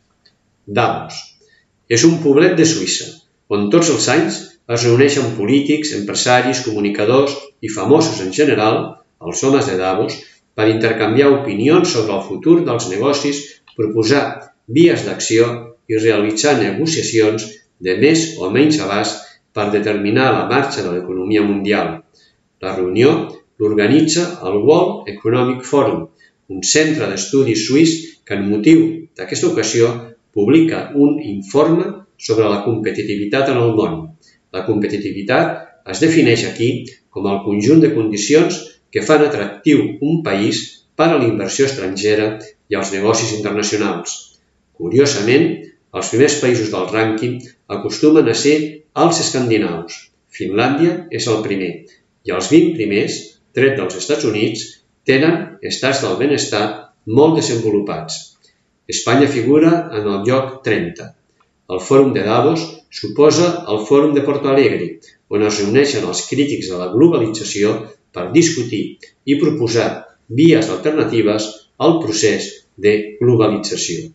Davos és un poblet de Suïssa, on tots els anys es reuneixen polítics, empresaris, comunicadors i famosos en general, els homes de Davos, per intercanviar opinions sobre el futur dels negocis, proposar vies d'acció i realitzar negociacions de més o menys abast per determinar la marxa de l'economia mundial. La reunió l'organitza el World Economic Forum, un centre d'estudis suís que, en motiu d'aquesta ocasió, publica un informe sobre la competitivitat en el món. La competitivitat es defineix aquí com el conjunt de condicions que fan atractiu un país per a la inversió estrangera i els negocis internacionals. Curiosament, els primers països del rànquing acostumen a ser els escandinaus. Finlàndia és el primer, i els vint primers, tret dels Estats Units, tenen estats del benestar molt desenvolupats. Espanya figura en el lloc trenta. El Fòrum de Davos suposa el Fòrum de Porto Alegre, on es reuneixen els crítics de la globalització per discutir i proposar vies alternatives al procés de globalització.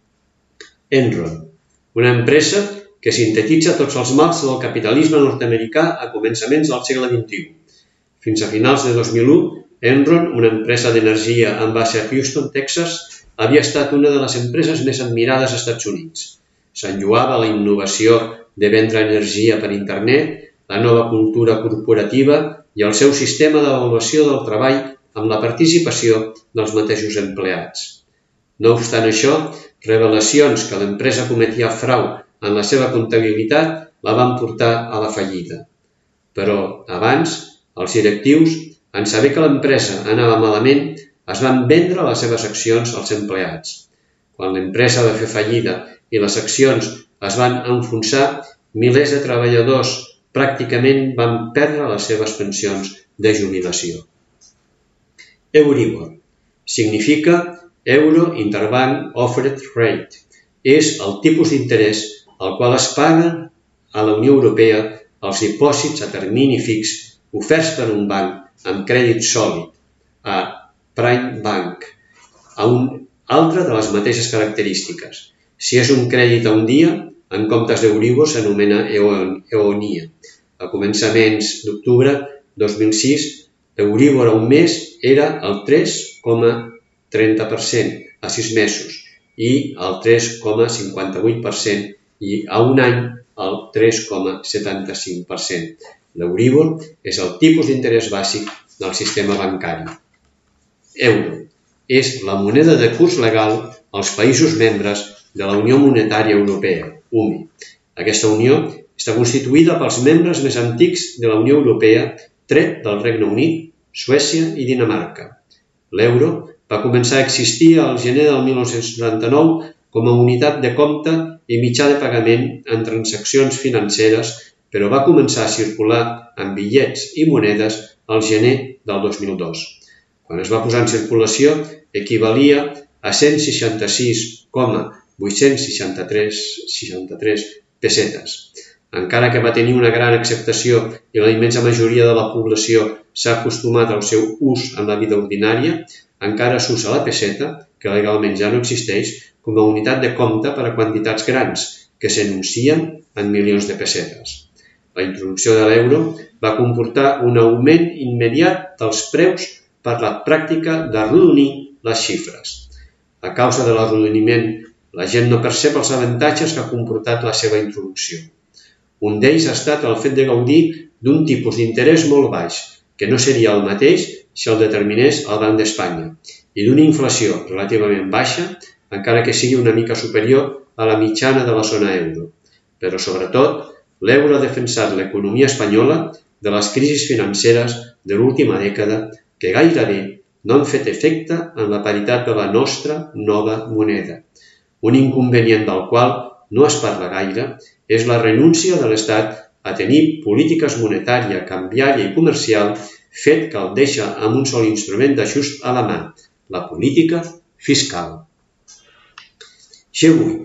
Enron, una empresa que sintetitza tots els mals del capitalisme nord-americà a començaments del segle vint-i-u. Fins a finals de dos mil u, Enron, una empresa d'energia amb base a Houston, Texas, havia estat una de les empreses més admirades als Estats Units. S'enlluava la innovació de vendre energia per internet, la nova cultura corporativa i el seu sistema d'avaluació del treball amb la participació dels mateixos empleats. No obstant això, revelacions que l'empresa cometia frau en la seva comptabilitat la van portar a la fallida. Però abans, els directius, en saber que l'empresa anava malament, es van vendre les seves accions als empleats. Quan l'empresa va fer fallida i les accions es van enfonsar, milers de treballadors pràcticament van perdre les seves pensions de jubilació. Euribor significa Euro Interbank Offered Rate. És el tipus d'interès al qual es paguen a la Unió Europea els dipòsits a termini fix oferts per un banc amb crèdit sòlid, a Prime Bank, a un altre de les mateixes característiques. Si és un crèdit a un dia, en comptes d'Euribor s'anomena Eonia. A començaments d'octubre dos mil sis, l'Euribor a un mes era el tres coma trenta per cent a sis mesos i el tres coma cinquanta-vuit per cent i a un any el tres coma setanta-cinc per cent. L'Euribor és el tipus d'interès bàsic del sistema bancari. Euro és la moneda de curs legal als països membres de la Unió Monetària Europea, U M E. Aquesta unió està constituïda pels membres més antics de la Unió Europea, tret del Regne Unit, Suècia i Dinamarca. L'euro va començar a existir al gener del mil nou-cents noranta-nou com a unitat de compte i mitjà de pagament en transaccions financeres, però va començar a circular en bitllets i monedes al gener del dos mil dos. Quan es va posar en circulació, equivalia a cent seixanta-sis coma vuit-cents seixanta-tres pessetes. Encara que va tenir una gran acceptació i la immensa majoria de la població s'ha acostumat al seu ús en la vida ordinària, encara s'usa la pesseta, que legalment ja no existeix, com a unitat de compte per a quantitats grans, que s'enuncien en milions de pessetes. La introducció de l'euro va comportar un augment immediat dels preus per la pràctica d'arrodonir les xifres. A causa de l'arrodoniment, la gent no percep els avantatges que ha comportat la seva introducció. Un d'ells ha estat el fet de gaudir d'un tipus d'interès molt baix, que no seria el mateix si el determinés el Banc d'Espanya, i d'una inflació relativament baixa, encara que sigui una mica superior a la mitjana de la zona euro. Però, sobretot, l'euro ha defensat l'economia espanyola de les crisis financeres de l'última dècada que gairebé no han fet efecte en la paritat de la nostra nova moneda. Un inconvenient del qual no es parla gaire és la renúncia de l'Estat a tenir polítiques monetària, canviària i comercial, fet que el deixa amb un sol instrument d'ajust a la mà, la política fiscal. G vuit.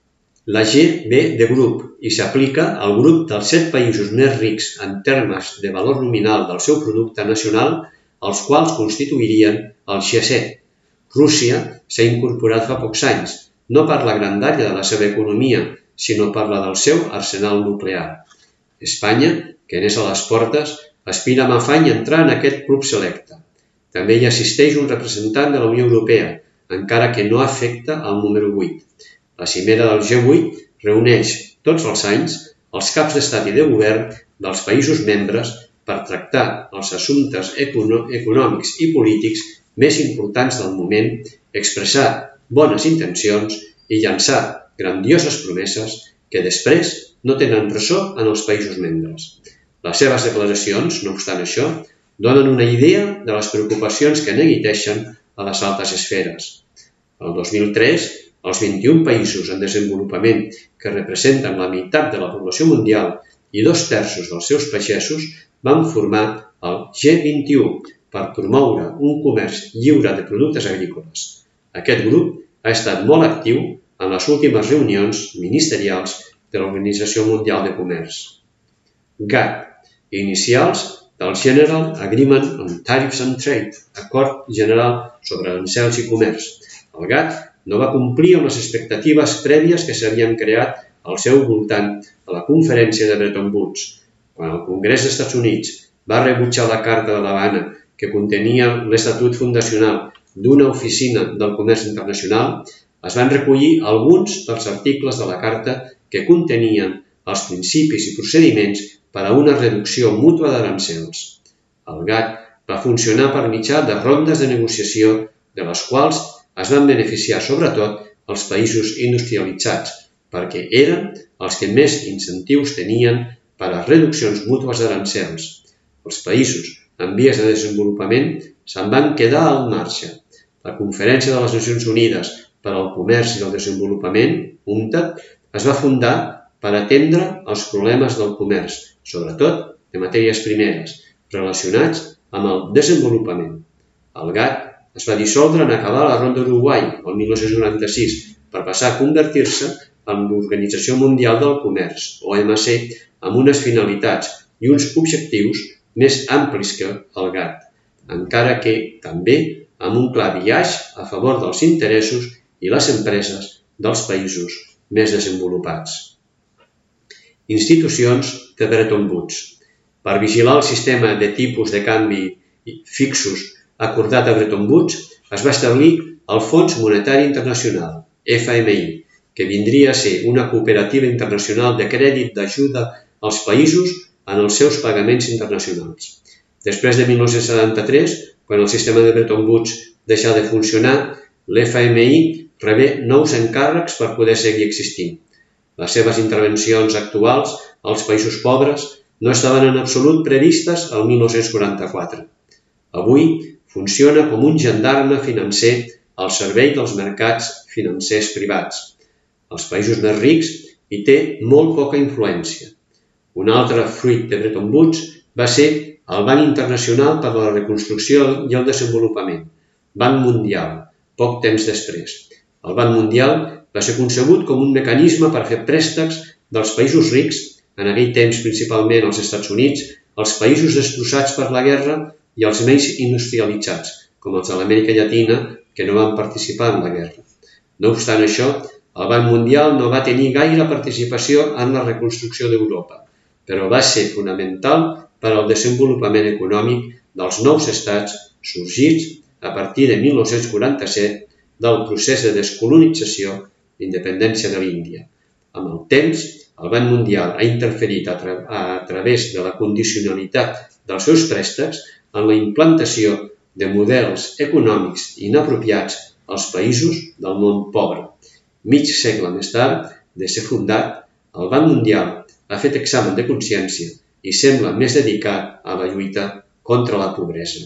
La G ve de grup i s'aplica al grup dels set països més rics en termes de valor nominal del seu producte nacional, els quals constituirien el G set. Rússia s'ha incorporat fa pocs anys, no per la grandària de la seva economia, sinó per la del seu arsenal nuclear. Espanya, que n'és a les portes, aspira amb afany a entrar en aquest club selecte. També hi assisteix un representant de la Unió Europea, encara que no afecta al número vuit. La cimera del G vuit reuneix tots els anys els caps d'estat i de govern dels països membres per tractar els assumptes econòmics i polítics més importants del moment, expressar bones intencions i llançar grandioses promeses que després no tenen ressò en els països membres. Les seves declaracions, no obstant això, donen una idea de les preocupacions que neguiteixen a les altes esferes. El dos mil tres, els vint-i-un països en desenvolupament que representen la meitat de la població mundial i dos terços dels seus pagesos van formar el G vint-i-u per promoure un comerç lliure de productes agrícoles. Aquest grup ha estat molt actiu en les últimes reunions ministerials de l'Organització Mundial de Comerç. GATT, inicials del General Agreement on Tariffs and Trade, Acord General sobre Aranzels i Comerç. El GATT no va complir amb les expectatives prèvies que s'havien creat al seu voltant a la conferència de Bretton Woods, quan el Congrés dels Estats Units va rebutjar la Carta de l'Havana que contenia l'estatut fundacional d'una oficina del comerç internacional, es van recollir alguns dels articles de la Carta que contenien els principis i procediments per a una reducció mútua d'arancels. El GATT va funcionar per mitjà de rondes de negociació, de les quals es van beneficiar sobretot els països industrialitzats, perquè eren els que més incentius tenien per a reduccions mútues d'arancels. Els països en vies de desenvolupament se'n van quedar al marge. La Conferència de les Nacions Unides per al Comerç i el Desenvolupament, UNCTAD, es va fundar per atendre els problemes del comerç, sobretot de matèries primeres, relacionats amb el desenvolupament. El GATT es va dissoldre en acabar la Ronda d'Uruguai el mil nou-cents noranta-sis per passar a convertir-se en l'Organització Mundial del Comerç, O M C, amb unes finalitats i uns objectius més amplis que el GATT, encara que també amb un clar biaix a favor dels interessos i les empreses dels països més desenvolupats. Institucions de Bretton Woods. Per vigilar el sistema de tipus de canvi fixos acordat a Bretton Woods, es va establir el Fons Monetari Internacional, F M I, que vindria a ser una cooperativa internacional de crèdit d'ajuda als països en els seus pagaments internacionals. Després de mil nou-cents setanta-tres, quan el sistema de Bretton Woods deixà de funcionar, l'F M I rebé nous encàrrecs per poder seguir existint. Les seves intervencions actuals als països pobres no estaven en absolut previstes el mil nou-cents quaranta-quatre. Avui funciona com un gendarme financer al servei dels mercats financers privats. Als països més rics hi té molt poca influència. Un altre fruit de Bretton Woods va ser el Banc Internacional per a la Reconstrucció i el Desenvolupament, Banc Mundial, poc temps després. El Banc Mundial va ser concebut com un mecanisme per fer préstecs dels països rics, en aquell temps principalment els Estats Units, els països destrossats per la guerra i els menys industrialitzats, com els de l'Amèrica Llatina, que no van participar en la guerra. No obstant això, el Banc Mundial no va tenir gaire participació en la reconstrucció d'Europa, però va ser fonamental per al desenvolupament econòmic dels nous estats sorgits a partir de mil nou-cents quaranta-set del procés de descolonització d'independència de l'Índia. Amb el temps, el Banc Mundial ha interferit a, tra a través de la condicionalitat dels seus préstecs en la implantació de models econòmics inapropiats als països del món pobre. Mig segle més tard de ser fundat, el Banc Mundial ha fet examen de consciència i sembla més dedicat a la lluita contra la pobresa.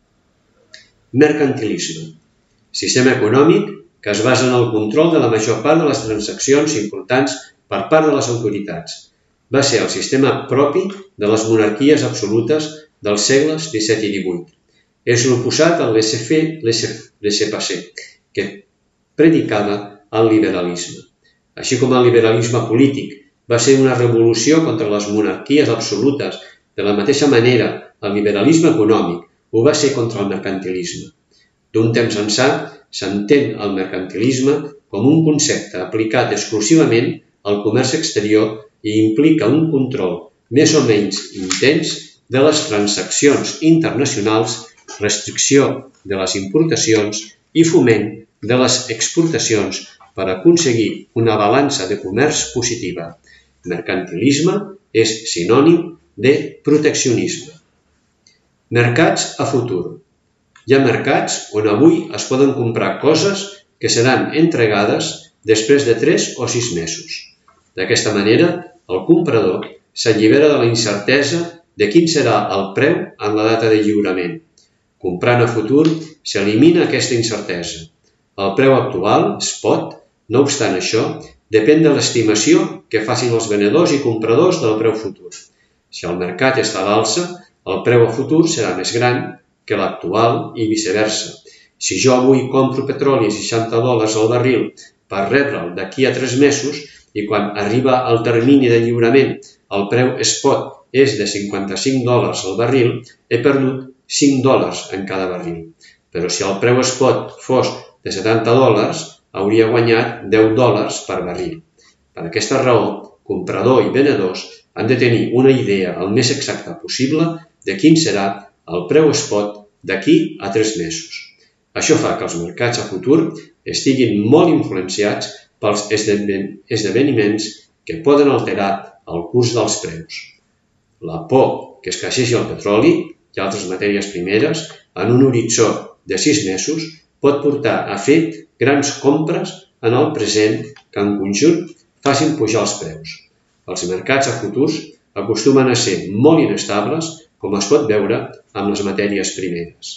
Mercantilisme. Sistema econòmic que es basa en el control de la major part de les transaccions importants per part de les autoritats. Va ser el sistema propi de les monarquies absolutes dels segles disset i divuit. És l'oposat al laissez-passer, que predicava el liberalisme. Així com el liberalisme polític va ser una revolució contra les monarquies absolutes, de la mateixa manera el liberalisme econòmic ho va ser contra el mercantilisme. D'un temps ençà, s'entén el mercantilisme com un concepte aplicat exclusivament al comerç exterior i implica un control més o menys intens de les transaccions internacionals, restricció de les importacions i foment de les exportacions per aconseguir una balança de comerç positiva. Mercantilisme és sinònim de proteccionisme. Mercats a futur. Hi ha mercats on avui es poden comprar coses que seran entregades després de tres o sis mesos. D'aquesta manera, el comprador s'allibera de la incertesa de quin serà el preu en la data de lliurament. Comprant a futur, s'elimina aquesta incertesa. El preu actual, spot, no obstant això, depèn de l'estimació que facin els venedors i compradors del preu futur. Si el mercat està a l'alça, el preu a futur serà més gran que l'actual i viceversa. Si jo avui compro petroli a seixanta dòlars al barril per rebre'l d'aquí a tres mesos i quan arriba el termini de lliurament el preu spot és de cinquanta-cinc dòlars al barril, he perdut cinc dòlars en cada barril. Però si el preu spot fos de setanta dòlars, hauria guanyat deu dòlars per barril. Per aquesta raó, comprador i venedors han de tenir una idea el més exacta possible de quin serà el preu spot d'aquí a tres mesos. Això fa que els mercats a futur estiguin molt influenciats pels esdeveniments que poden alterar el curs dels preus. La por que escassegi el petroli i altres matèries primeres en un horitzó de sis mesos pot portar a fer grans compres en el present que en conjunt facin pujar els preus. Els mercats a futurs acostumen a ser molt inestables, com es pot veure amb les matèries primeres.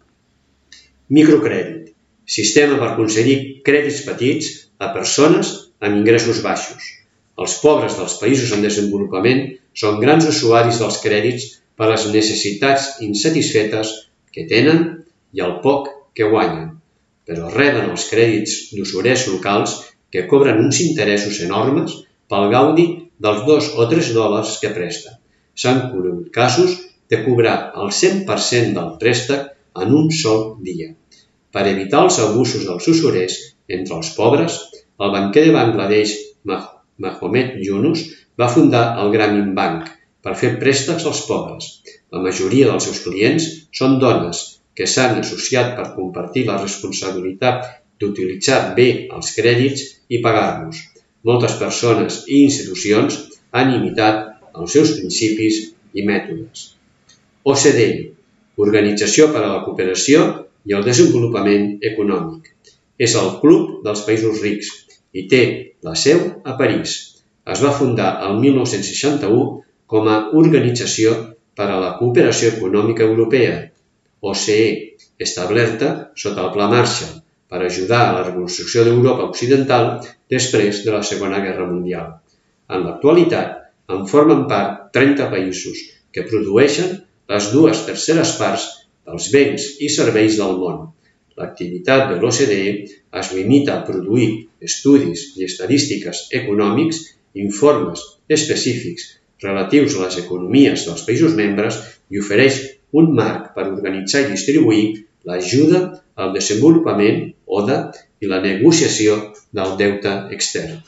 Microcrèdit. Sistema per concedir crèdits petits a persones amb ingressos baixos. Els pobres dels països en desenvolupament són grans usuaris dels crèdits per les necessitats insatisfetes que tenen i el poc que guanyen, però reben els crèdits d'usurers locals que cobren uns interessos enormes pel gaudi dels dos o tres dòlars que presten. S'han conegut casos de cobrar el cent per cent del préstec en un sol dia. Per evitar els abusos dels usurers entre els pobres, el banquer de Bangladesh, Mohamed Yunus, va fundar el Grameen Bank per fer préstecs als pobres. La majoria dels seus clients són dones que s'han associat per compartir la responsabilitat d'utilitzar bé els crèdits i pagar-los. Moltes persones i institucions han imitat els seus principis i mètodes. O C D E, Organització per a la Cooperació i el Desenvolupament Econòmic. És el club dels països rics i té la seu a París. Es va fundar el mil nou-cents seixanta-u com a Organització per a la Cooperació Econòmica Europea, O C E, establerta sota el Pla Marshall per ajudar a la reconstrucció d'Europa Occidental després de la Segona Guerra Mundial. En l'actualitat, en formen part trenta països que produeixen les dues terceres parts dels béns i serveis del món. l'activitat de l'O C D E es limita a produir estudis i estadístiques econòmics, informes específics relatius a les economies dels països membres i ofereix un marc per organitzar i distribuir l'ajuda al desenvolupament O D A i la negociació del deute extern.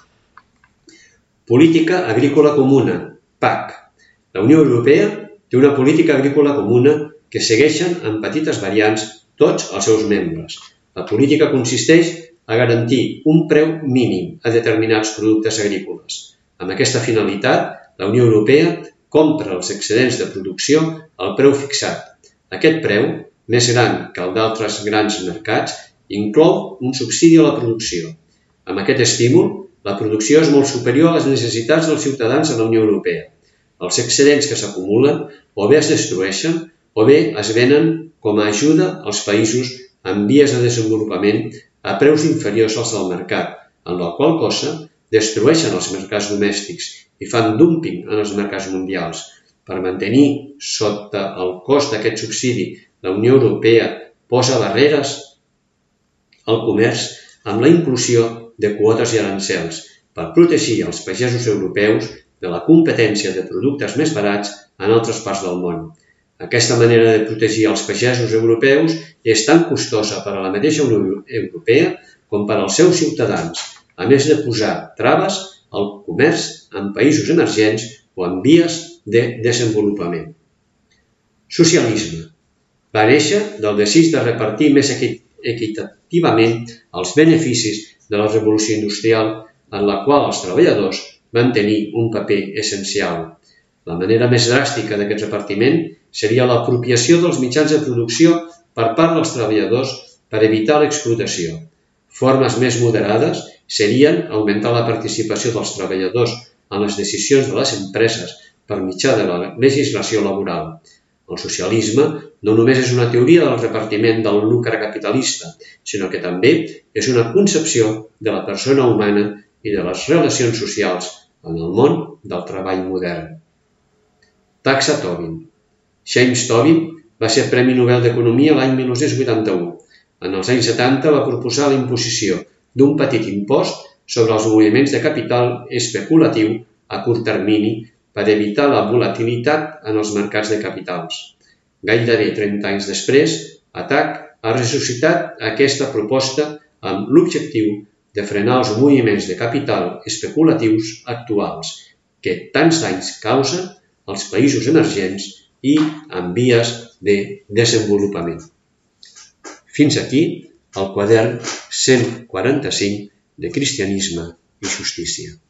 Política Agrícola Comuna, P A C. La Unió Europea té una política agrícola comuna que segueixen en petites variants tots els seus membres. La política consisteix a garantir un preu mínim a determinats productes agrícoles. Amb aquesta finalitat, la Unió Europea compra els excedents de producció al preu fixat. Aquest preu, més gran que el d'altres grans mercats, inclou un subsidi a la producció. Amb aquest estímul, la producció és molt superior a les necessitats dels ciutadans de la Unió Europea. Els excedents que s'acumulen o bé es destrueixen o bé es venen com a ajuda als països en vies de desenvolupament a preus inferiors als del mercat, en la qual cosa destrueixen els mercats domèstics i fan dúmping en els mercats mundials. Per mantenir sota el cost d'aquest subsidi, la Unió Europea posa barreres al comerç amb la inclusió de quotes i arancels per protegir els pagesos europeus de la competència de productes més barats en altres parts del món. Aquesta manera de protegir els pagesos europeus és tan costosa per a la mateixa Unió Europea com per als seus ciutadans, a més de posar traves al comerç en països emergents o en vies de desenvolupament. Socialisme. Va néixer del desig de repartir més equitativament els beneficis de la revolució industrial, en la qual els treballadors van tenir un paper essencial. La manera més dràstica d'aquest repartiment seria l'apropiació dels mitjans de producció per part dels treballadors per evitar l'explotació. Formes més moderades serien augmentar la participació dels treballadors en les decisions de les empreses per mitjà de la legislació laboral. El socialisme no només és una teoria del repartiment del lucre capitalista, sinó que també és una concepció de la persona humana i de les relacions socials en el món del treball modern. Taxa Tobin. James Tobin va ser Premi Nobel d'Economia l'any mil nou-cents vuitanta-u. En els anys setanta va proposar la imposició d'un petit impost sobre els moviments de capital especulatiu a curt termini per evitar la volatilitat en els mercats de capitals. Gairebé trenta anys després, A T A C ha ressuscitat aquesta proposta amb l'objectiu de frenar els moviments de capital especulatius actuals que tants danys causen als països emergents i en vies de desenvolupament. Fins aquí el quadern cent quaranta-cinc de Cristianisme i Justícia.